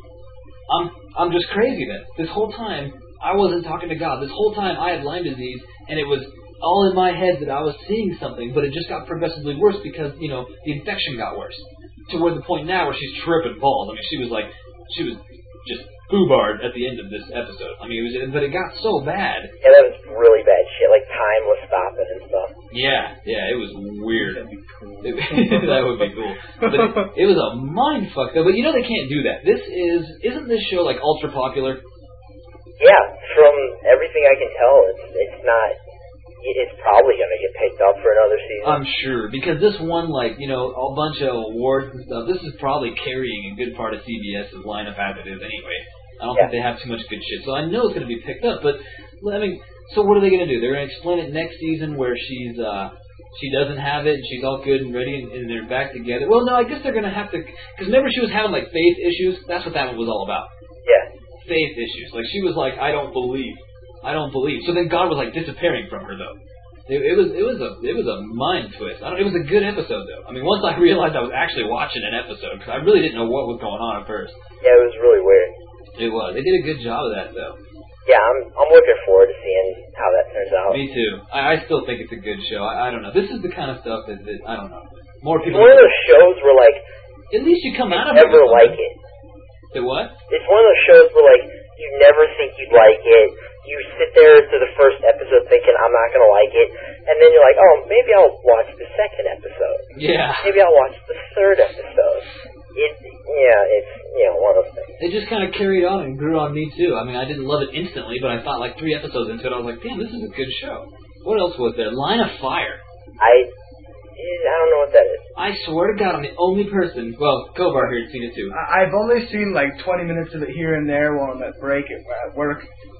I'm I'm just crazy then. This whole time, I wasn't talking to God. This whole time, I had Lyme disease, and it was all in my head that I was seeing something, but it just got progressively worse because, you know, the infection got worse. To where the point now where she's tripping balls. I mean, she was like, she was just foobarred at the end of this episode. I mean, it was, but it got so bad. Yeah, that was really bad shit. Like, time was stopping and stuff. Yeah, yeah, it was weird. That'd be cool. It, that would be cool. But it, it was a mind fuck though. But you know they can't do that. This is, isn't this show like ultra popular? Yeah, from everything I can tell, it's it's not. It's probably going to get picked up for another season. I'm sure, because this won, like, you know, a bunch of awards and stuff. This is probably carrying a good part of CBS's lineup as it is anyway. I don't Yeah. think they have too much good shit. So I know it's going to be picked up, but, I mean, so what are they going to do? They're going to explain it next season where she's, uh, she doesn't have it and she's all good and ready and, and they're back together. Well, no, I guess they're going to have to, because remember she was having, like, faith issues? That's what that one was all about. Yeah. Faith issues. Like, she was like, I don't believe. I don't believe. So then God was like disappearing from her though. It, it was it was a it was a mind twist. I don't, it was a good episode though. I mean, once I realized I was actually watching an episode because I really didn't know what was going on at first. Yeah, it was really weird. It was. They did a good job of that though. Yeah, I'm I'm looking forward to seeing how that turns out. Me too. I, I still think it's a good show. I, I don't know. This is the kind of stuff that, that I don't know. More It's people. one of those shows where like At least you come you out of it. never with like something. it. The what? It's one of those shows where like you never think you'd like it. You sit there through the first episode thinking I'm not gonna like it, and then you're like, oh, maybe I'll watch the second episode. Yeah. Maybe I'll watch the third episode. It, yeah, it's you know one of those things. It just kind of carried on and grew on me too. I mean, I didn't love it instantly, but I thought like three episodes into it, I was like, damn, this is a good show. What else was there? Line of Fire. I I don't know what that is. I swear to God, I'm the only person. Well, Kovar here has seen it too. I- I've only seen like twenty minutes of it here and there while I'm at break at, at work.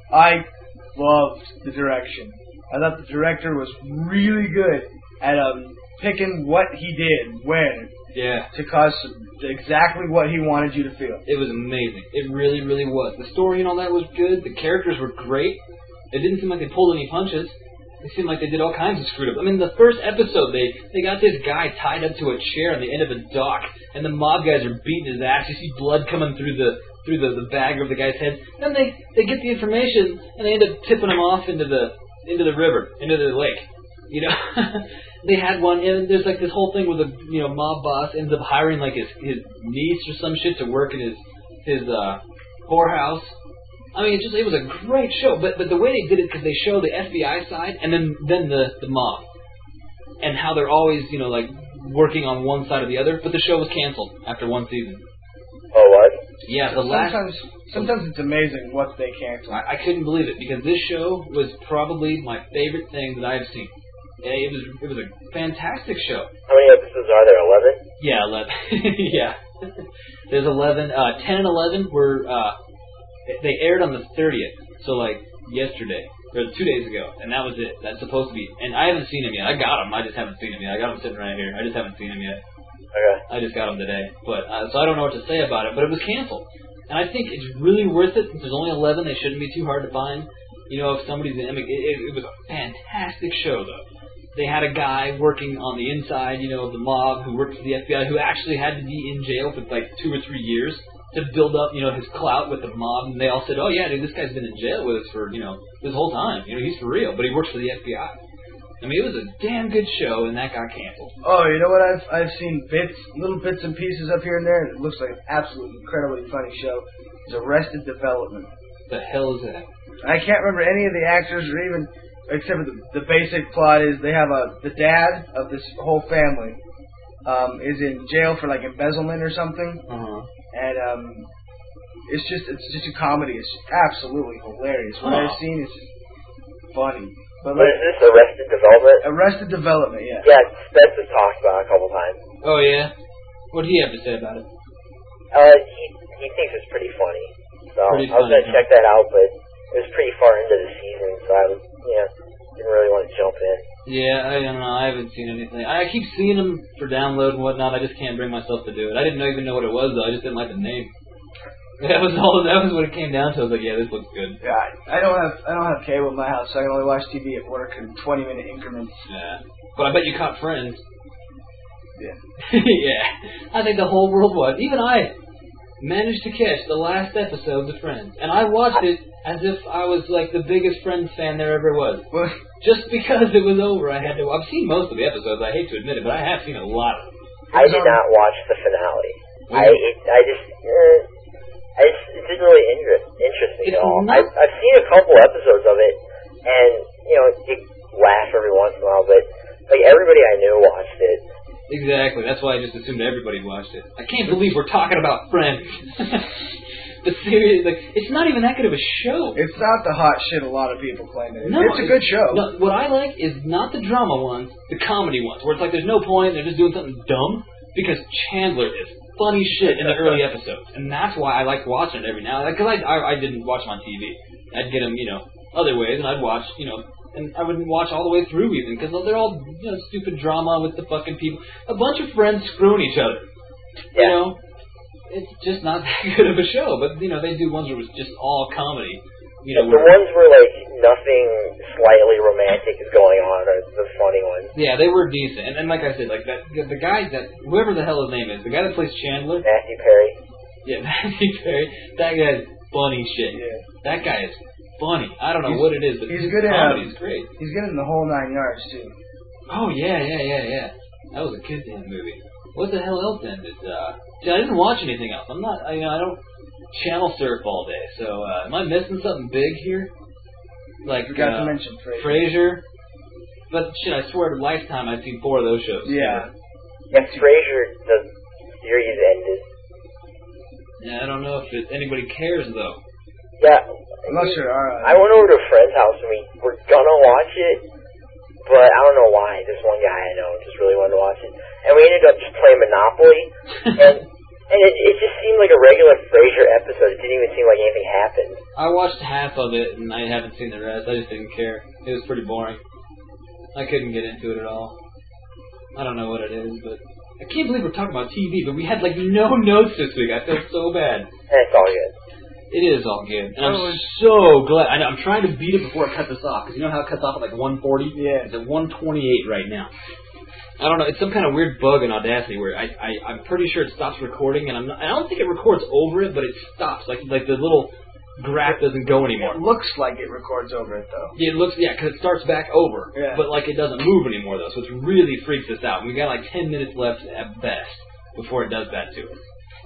I loved the direction. I thought the director was really good at um, picking what he did, when, Yeah. to cause exactly what he wanted you to feel. It was amazing. It really, really was. The story and all that was good. The characters were great. It didn't seem like they pulled any punches. It seemed like they did all kinds of screwed up. I mean, the first episode, they, they got this guy tied up to a chair on the end of a dock, and the mob guys are beating his ass. You see blood coming through the through the, the bag of the guy's head. Then they, they get the information, and they end up tipping him off into the into the river, into the lake. You know, they had one, and there's like this whole thing with the you know mob boss ends up hiring like his his niece or some shit to work in his his uh, whorehouse. I mean, it just it was a great show, but but the way they did it, because they show the F B I side and then then the the mob, and how they're always you know like working on one side or the other. But the show was canceled after one season. Oh, what? Yeah, the last. Sometimes, sometimes it's amazing what they cancel. I, I couldn't believe it because this show was probably my favorite thing that I've seen. It was it was a fantastic show. How many episodes are there? Eleven? Yeah, eleven. Yeah, there's eleven. Uh, ten and eleven were uh, they aired on the thirtieth, so like yesterday or two days ago, and that was it. That's supposed to be. And I haven't seen him yet. I got him. I just haven't seen him yet. I got him sitting right here. I just haven't seen him yet. Okay. I just got them today, but uh, so I don't know what to say about it. But it was canceled, and I think it's really worth it since there's only eleven. They shouldn't be too hard to find. You know, if somebody's in, I mean, it, it, it was a fantastic show though. They had a guy working on the inside, you know, of the mob who worked for the F B I, who actually had to be in jail for like two or three years to build up, you know, his clout with the mob. And they all said, "Oh yeah, dude, this guy's been in jail with us for you know this whole time. You know, he's for real, but he works for the F B I." I mean, it was a damn good show, and that got canceled. Oh, you know what? I've I've seen bits, little bits and pieces up here and there, and it looks like an absolutely incredibly funny show. It's Arrested Development. The hell is that? I can't remember any of the actors, or even except for the, the basic plot is they have a the dad of this whole family um, is in jail for like embezzlement or something, Uh-huh. and um, it's just it's just a comedy. It's absolutely hilarious. What Huh. I've seen is funny. But What like, is this? Arrested Development? Arrested Development, yeah. Yeah, Spencer's talked about it a couple times. Oh yeah. What do you have to say about it? Uh, he he thinks it's pretty funny. So Pretty I was funny, gonna huh? check that out, but it was pretty far into the season, so I was yeah. didn't really want to jump in. Yeah, I don't know. I haven't seen anything. I keep seeing them for download and whatnot. I just can't bring myself to do it. I didn't even know what it was though. I just didn't like the name. That was all. That was what it came down to. I was like, yeah, this looks good. Yeah, I don't have I don't have cable in my house, so I can only watch T V at work in twenty minute increments. Yeah, but I bet you caught Friends. Yeah. Yeah, I think the whole world was. Even I managed to catch the last episodes of Friends, and I watched it as if I was like the biggest Friends fan there ever was. Well, Just because it was over, I had to. I've seen most of the episodes. I hate to admit it, but I have seen a lot of them. I did not watch the finale. I it, I just uh, I just it didn't really interest interest me It's at all. not- I've I've seen a couple episodes of it, and you know you laugh every once in a while, but like everybody I knew watched it. Exactly. That's why I just assumed everybody watched it. I can't believe we're talking about Friends. But seriously, like, it's not even that good of a show. it's not the hot shit a lot of people claim it is. No, it's a good show. No, what I like is not the drama ones, the comedy ones, where it's like there's no point, they're just doing something dumb, because Chandler is funny shit in the early episodes, and that's why I like watching it every now and then, because I, I, I didn't watch them on T V. I'd get them, you know, other ways, and I'd watch, you know, and I wouldn't watch all the way through even, because they're all, you know, stupid drama with the fucking people. A bunch of friends screwing each other. You Yeah. know? It's just not that good of a show, but, you know, they do ones where it's just all comedy. You know, The where, ones where like nothing slightly romantic is going on are the funny ones. yeah, they were decent. And, and like I said, like that, the, the guy that, whoever the hell his name is, the guy that plays Chandler, Matthew Perry. yeah, Matthew Perry, that guy's funny shit. Yeah. That guy is funny. I don't know He's- what it is, but he's his good at, comedy um, is great. He's getting the whole nine yards too. Oh, yeah, yeah, yeah, yeah. That was a kid damn movie. What the hell else ended? Uh, see, I didn't watch anything else. I'm not, I, you know, I don't channel surf all day, so uh, am I missing something big here? Like, Forgot uh, to mention Frasier. Frasier? But shit, I swear to Lifetime I've seen four of those shows. Yeah. Yeah, Frasier, the series ended. Yeah, I don't know if it, anybody cares, though. Yeah. I'm not sure. All right. I went over to a friend's house and we were gonna watch it, but I don't know why. This one guy I know just really wanted to watch it, and we ended up just playing Monopoly, and and it, it just seemed like a regular Frasier episode. It didn't even seem like anything happened. I watched half of it, and I haven't seen the rest. I just didn't care. It was pretty boring. I couldn't get into it at all. I don't know what it is, but I can't believe we're talking about T V, but we had, like, no notes this week. I feel so bad. And it's all good. It is all good. And I'm so glad. I know, I'm trying to beat it before it cuts us off, because you know how it cuts off at, like, one forty? Yeah. It's at one twenty-eight right now. I don't know. It's some kind of weird bug in Audacity where I, I, I'm pretty sure it stops recording, and I'm not, I don't think it records over it, but it stops. Like, like the little graph doesn't go anymore. It looks like it records over it though. Yeah, it looks, yeah, because it starts back over, Yeah. but like it doesn't move anymore though, so it really freaks us out. We got like ten minutes left at best before it does that to us.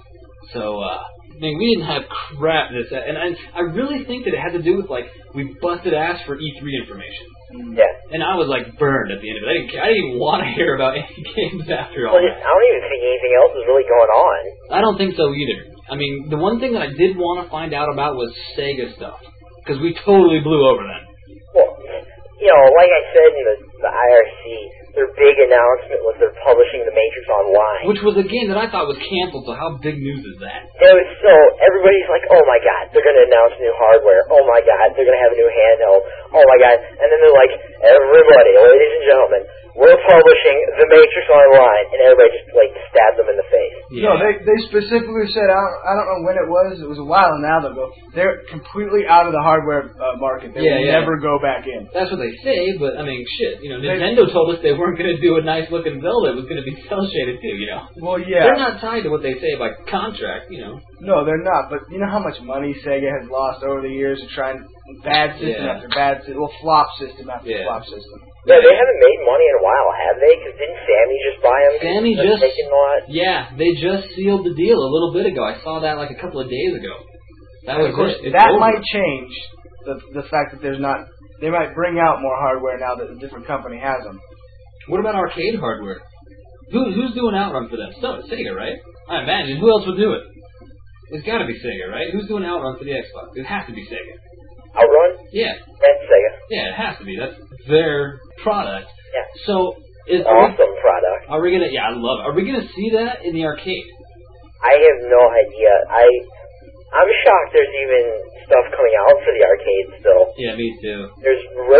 So, uh, I mean, we didn't have crap this, and I, I really think that it had to do with like we busted ass for E three information, Yeah. and I was like burned at the end of it. I didn't, care. I didn't even want to hear about any games after all Well, I that. don't even think anything else is really going on. I don't think so either. I mean, the one thing that I did want to find out about was Sega stuff, because we totally blew over them. Well, you know, like I said in the, the I R C, their big announcement was they're publishing The Matrix Online. Which was a game that I thought was canceled, so how big news is that? It was so, everybody's like, oh my god, they're going to announce new hardware. Oh my god, they're going to have a new handheld. Oh my god. And then they're like, everybody, ladies and gentlemen, we're publishing The Matrix Online. And everybody just, like, stabbed them in the face. No, they they specifically said, I don't, I don't know when it was, it was a while now ago, they're completely out of the hardware uh, market. They Yeah, will yeah. never go back in. That's what they say, but I mean, shit. You know, They- Nintendo told us they weren't going to do a nice looking Zelda. It was going to be cel shaded too. You know, Well, yeah. they're not tied to what they say by contract. You know, No, they're not, but you know how much money Sega has lost over the years of trying bad system Yeah. after bad system, well, flop system after Yeah. flop system. Yeah, they haven't made money in a while, have they? Because didn't Sammy just buy them? Sammy They're just- taking a lot. yeah, they just sealed the deal a little bit ago. I saw that like a couple of days ago. That And was of course, it. It's that over. might change the the fact that there's not. They might bring out more hardware now that a different company has them. What about arcade hardware? Who, who's doing Outrun for them? So it's Sega, right? I imagine. Who else would do it? It's got to be Sega, right? Who's doing Outrun for the Xbox? It has to be Sega. Outrun? Yeah, That's Sega. yeah, it has to be. That's their product. Yeah. So is Awesome product. Are we gonna? Yeah, I love it. Are we gonna see that in the arcade? I have no idea. I, I'm shocked there's even stuff coming out for the arcade still. Yeah, me too. There's really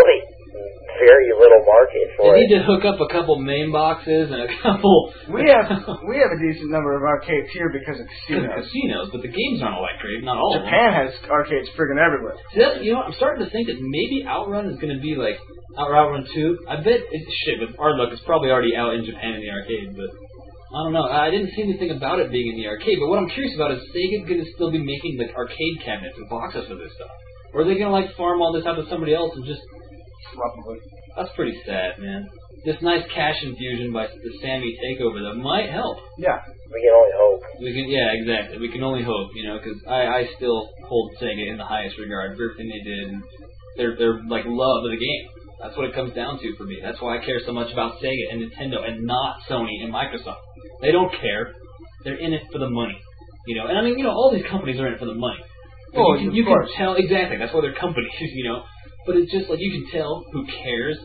very little market for They it. need to hook up a couple main boxes and a couple... We have we have a decent number of arcades here because of casinos. casinos, but the games aren't all that great. Not all Japan of them. has arcades friggin' everywhere. See, that's, you know, I'm starting to think that maybe Outrun is going to be like or Outrun two. I bet it's shit. With our luck, it's probably already out in Japan in the arcade. But I don't know. I didn't see anything about it being in the arcade. But what I'm curious about is Sega's going to still be making like arcade cabinets and boxes for this stuff, or are they going to like farm all this out to somebody else and just? Probably. That's pretty sad, man. This nice cash infusion by the Sammy takeover that might help. Yeah. We can only hope. We can, yeah, exactly. We can only hope, you know, because I, I still hold Sega in the highest regard for everything they did and their their like love of the game. That's what it comes down to for me. That's why I care so much about Sega and Nintendo and not Sony and Microsoft. They don't care. They're in it for the money, you know. And I mean, you know, all these companies are in it for the money. But Oh, you can, of you can course. tell exactly. That's why they're companies, you know. But it's just like you can tell who cares,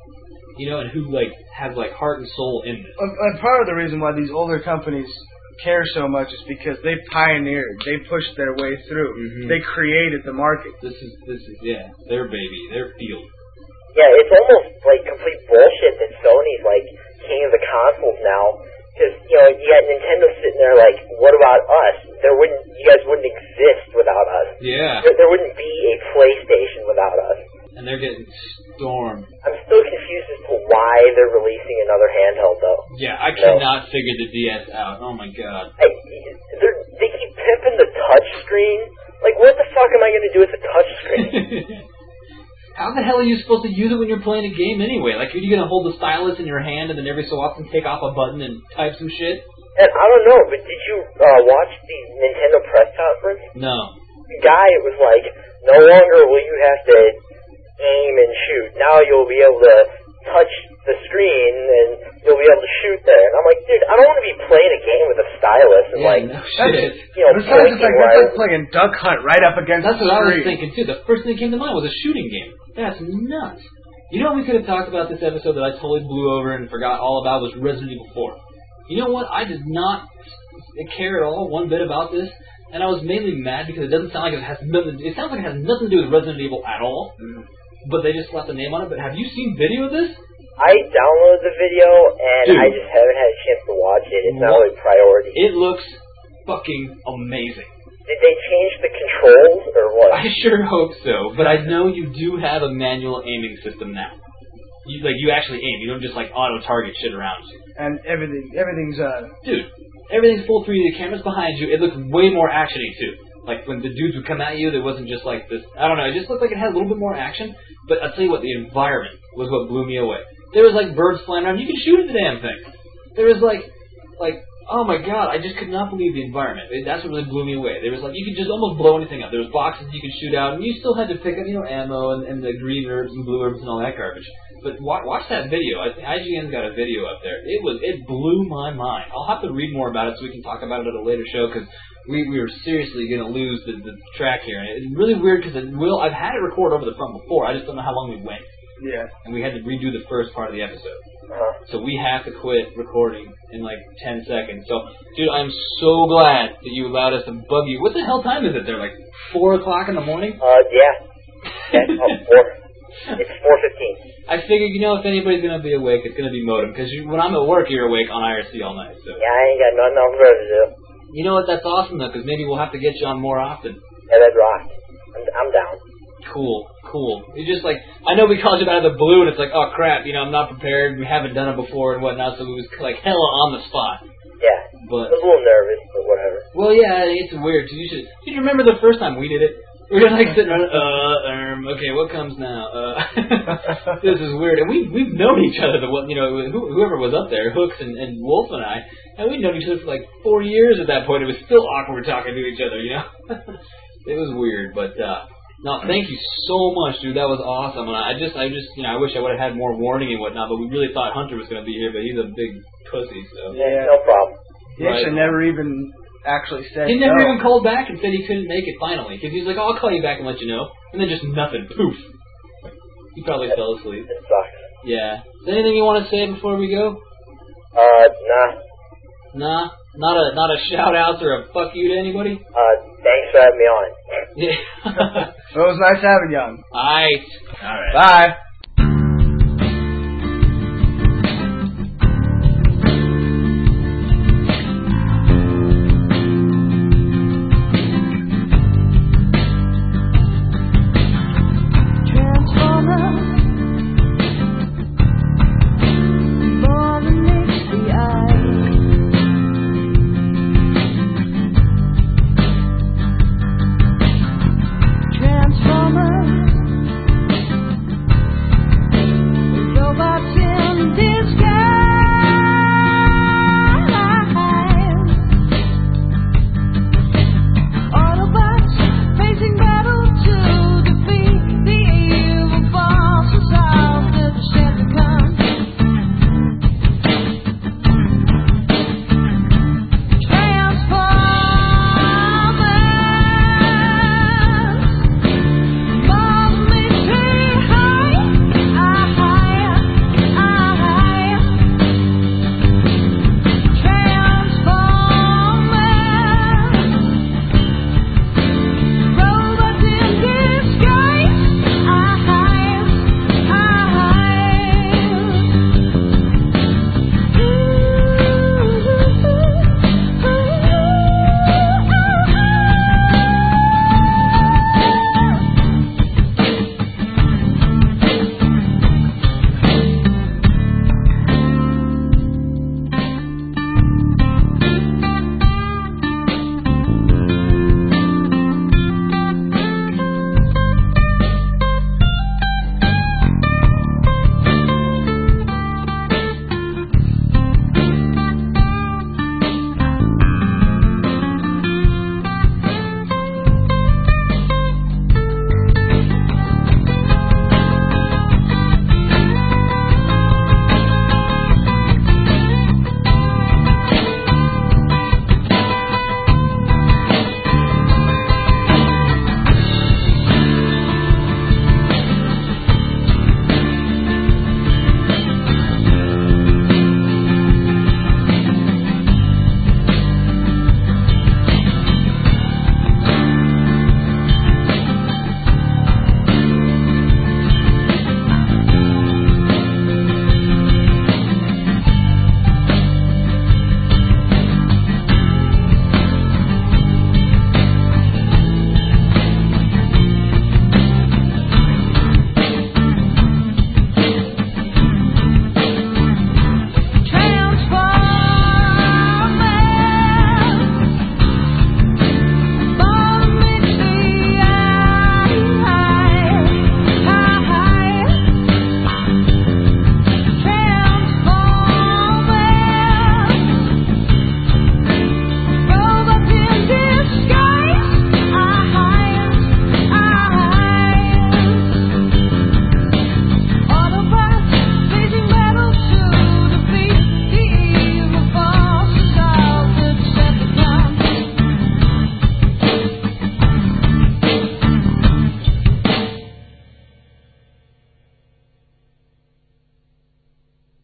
you know, and who like has like heart and soul in this. And and part of the reason why these older companies care so much is because they pioneered, they pushed their way through, Mhm. they created the market. This is this is yeah, their baby, their field. Yeah, it's almost like complete bullshit that Sony's like king of the consoles now. Because, you know, you got Nintendo sitting there like, what about us? There wouldn't, you guys wouldn't exist without us. Yeah, There, there wouldn't be a PlayStation without us. and they're getting stormed. I'm still confused as to why they're releasing another handheld, though. Yeah, I cannot figure the D S out. Oh my god. I, they're, they keep pimping the touch screen. Like, what the fuck am I going to do with the touch screen? How the hell are you supposed to use it when you're playing a game anyway? Like, are you gonna hold the stylus in your hand and then every so often take off a button and type some shit? And I don't know, but did you uh, watch the Nintendo press conference? No. The guy was like, no longer will you have to aim and shoot. Now you'll be able to touch the screen and you'll be able to shoot there. And I'm like, dude, I don't want to be playing a game with a stylus and Yeah, like, no That's, shit. you know, besides, it's like, pointing that's right. like playing Duck Hunt right up against That's the what I was screen. thinking too. The first thing that came to mind was a shooting game. That's nuts. You know what we could have talked about this episode that I totally blew over and forgot all about was Resident Evil four. You know what? I did not care at all one bit about this, and I was mainly mad because it doesn't sound like it has nothing. It sounds like it has nothing to do with Resident Evil at all. Mm. But they just slapped a name on it. But have you seen video of this? I downloaded the video and Dude. I just haven't had a chance to watch it. It's not What? really a priority. It looks fucking amazing. Did they change the controls or what? I sure hope so, but I know you do have a manual aiming system now. You, like, you actually aim. You don't just, like, auto-target shit around you. And everything, everything's, uh, Dude, everything's full three D. The camera's behind you. It looks way more actiony too. Like, when the dudes would come at you, there wasn't just, like, this... I don't know, it just looked like it had a little bit more action. But I'll tell you what, the environment was what blew me away. There was, like, birds flying around. You could shoot at the damn thing. There was, like... Like... Oh my god, I just could not believe the environment. It, that's what really blew me away. There was like, you could just almost blow anything up. There was boxes you could shoot out, and you still had to pick up, you know, ammo and, and the green herbs and blue herbs and all that garbage. But watch, watch that video. I think I G N's got a video up there. It was, it blew my mind. I'll have to read more about it so we can talk about it at a later show, because we, we were seriously going to lose the, the track here. And it's really weird, because it will, I've had it record over the phone before. I just don't know how long we went. yeah. And we had to redo the first part of the episode. Uh-huh. So we have to quit recording in like ten seconds. So, dude, I'm so glad that you allowed us to bug you. What the hell time is it there? Like four o'clock in the morning? Uh, yeah. Yeah, oh, four. It's four fifteen. I figured, you know, if anybody's gonna be awake, it's gonna be Modem. Because when I'm at work, you're awake on I R C all night. So, Yeah, I ain't got nothing else better to do. you know what? That's awesome though, because maybe we'll have to get you on more often. Yeah, that'd rock. I'm, I'm down. Cool, cool. You're just like, I know we called you out of the blue, and it's like, oh crap, you know, I'm not prepared. We haven't done it before and whatnot, so it was like hella on the spot. Yeah. But I was a little nervous, but whatever. well, yeah, it's weird. You should. You remember the first time we did it? We were like sitting around. Uh, um, okay, what comes now? Uh, this is weird. And we we've known each other. The you know who, whoever was up there, Hooks and, and Wolf and I, and we'd known each other for like four years at that point. It was still awkward talking to each other. You know, it was weird, but. uh No, thank you so much, dude. That was awesome. And I just, I just, you know, I wish I would have had more warning and whatnot. But we really thought Hunter was going to be here, but he's a big pussy. So Yeah. No problem. He actually Right. never even actually said he never no. even called back and said he couldn't make it. Finally, because he's like, oh, "I'll call you back and let you know," and then just nothing. Poof. He probably fell asleep. It sucks. Yeah. Is there anything you want to say before we go? Uh, nah. Nah. Not a, not a shout out or a fuck you to anybody. Uh, thanks for having me on. Yeah. It was nice having you on. Alright. Alright. Bye.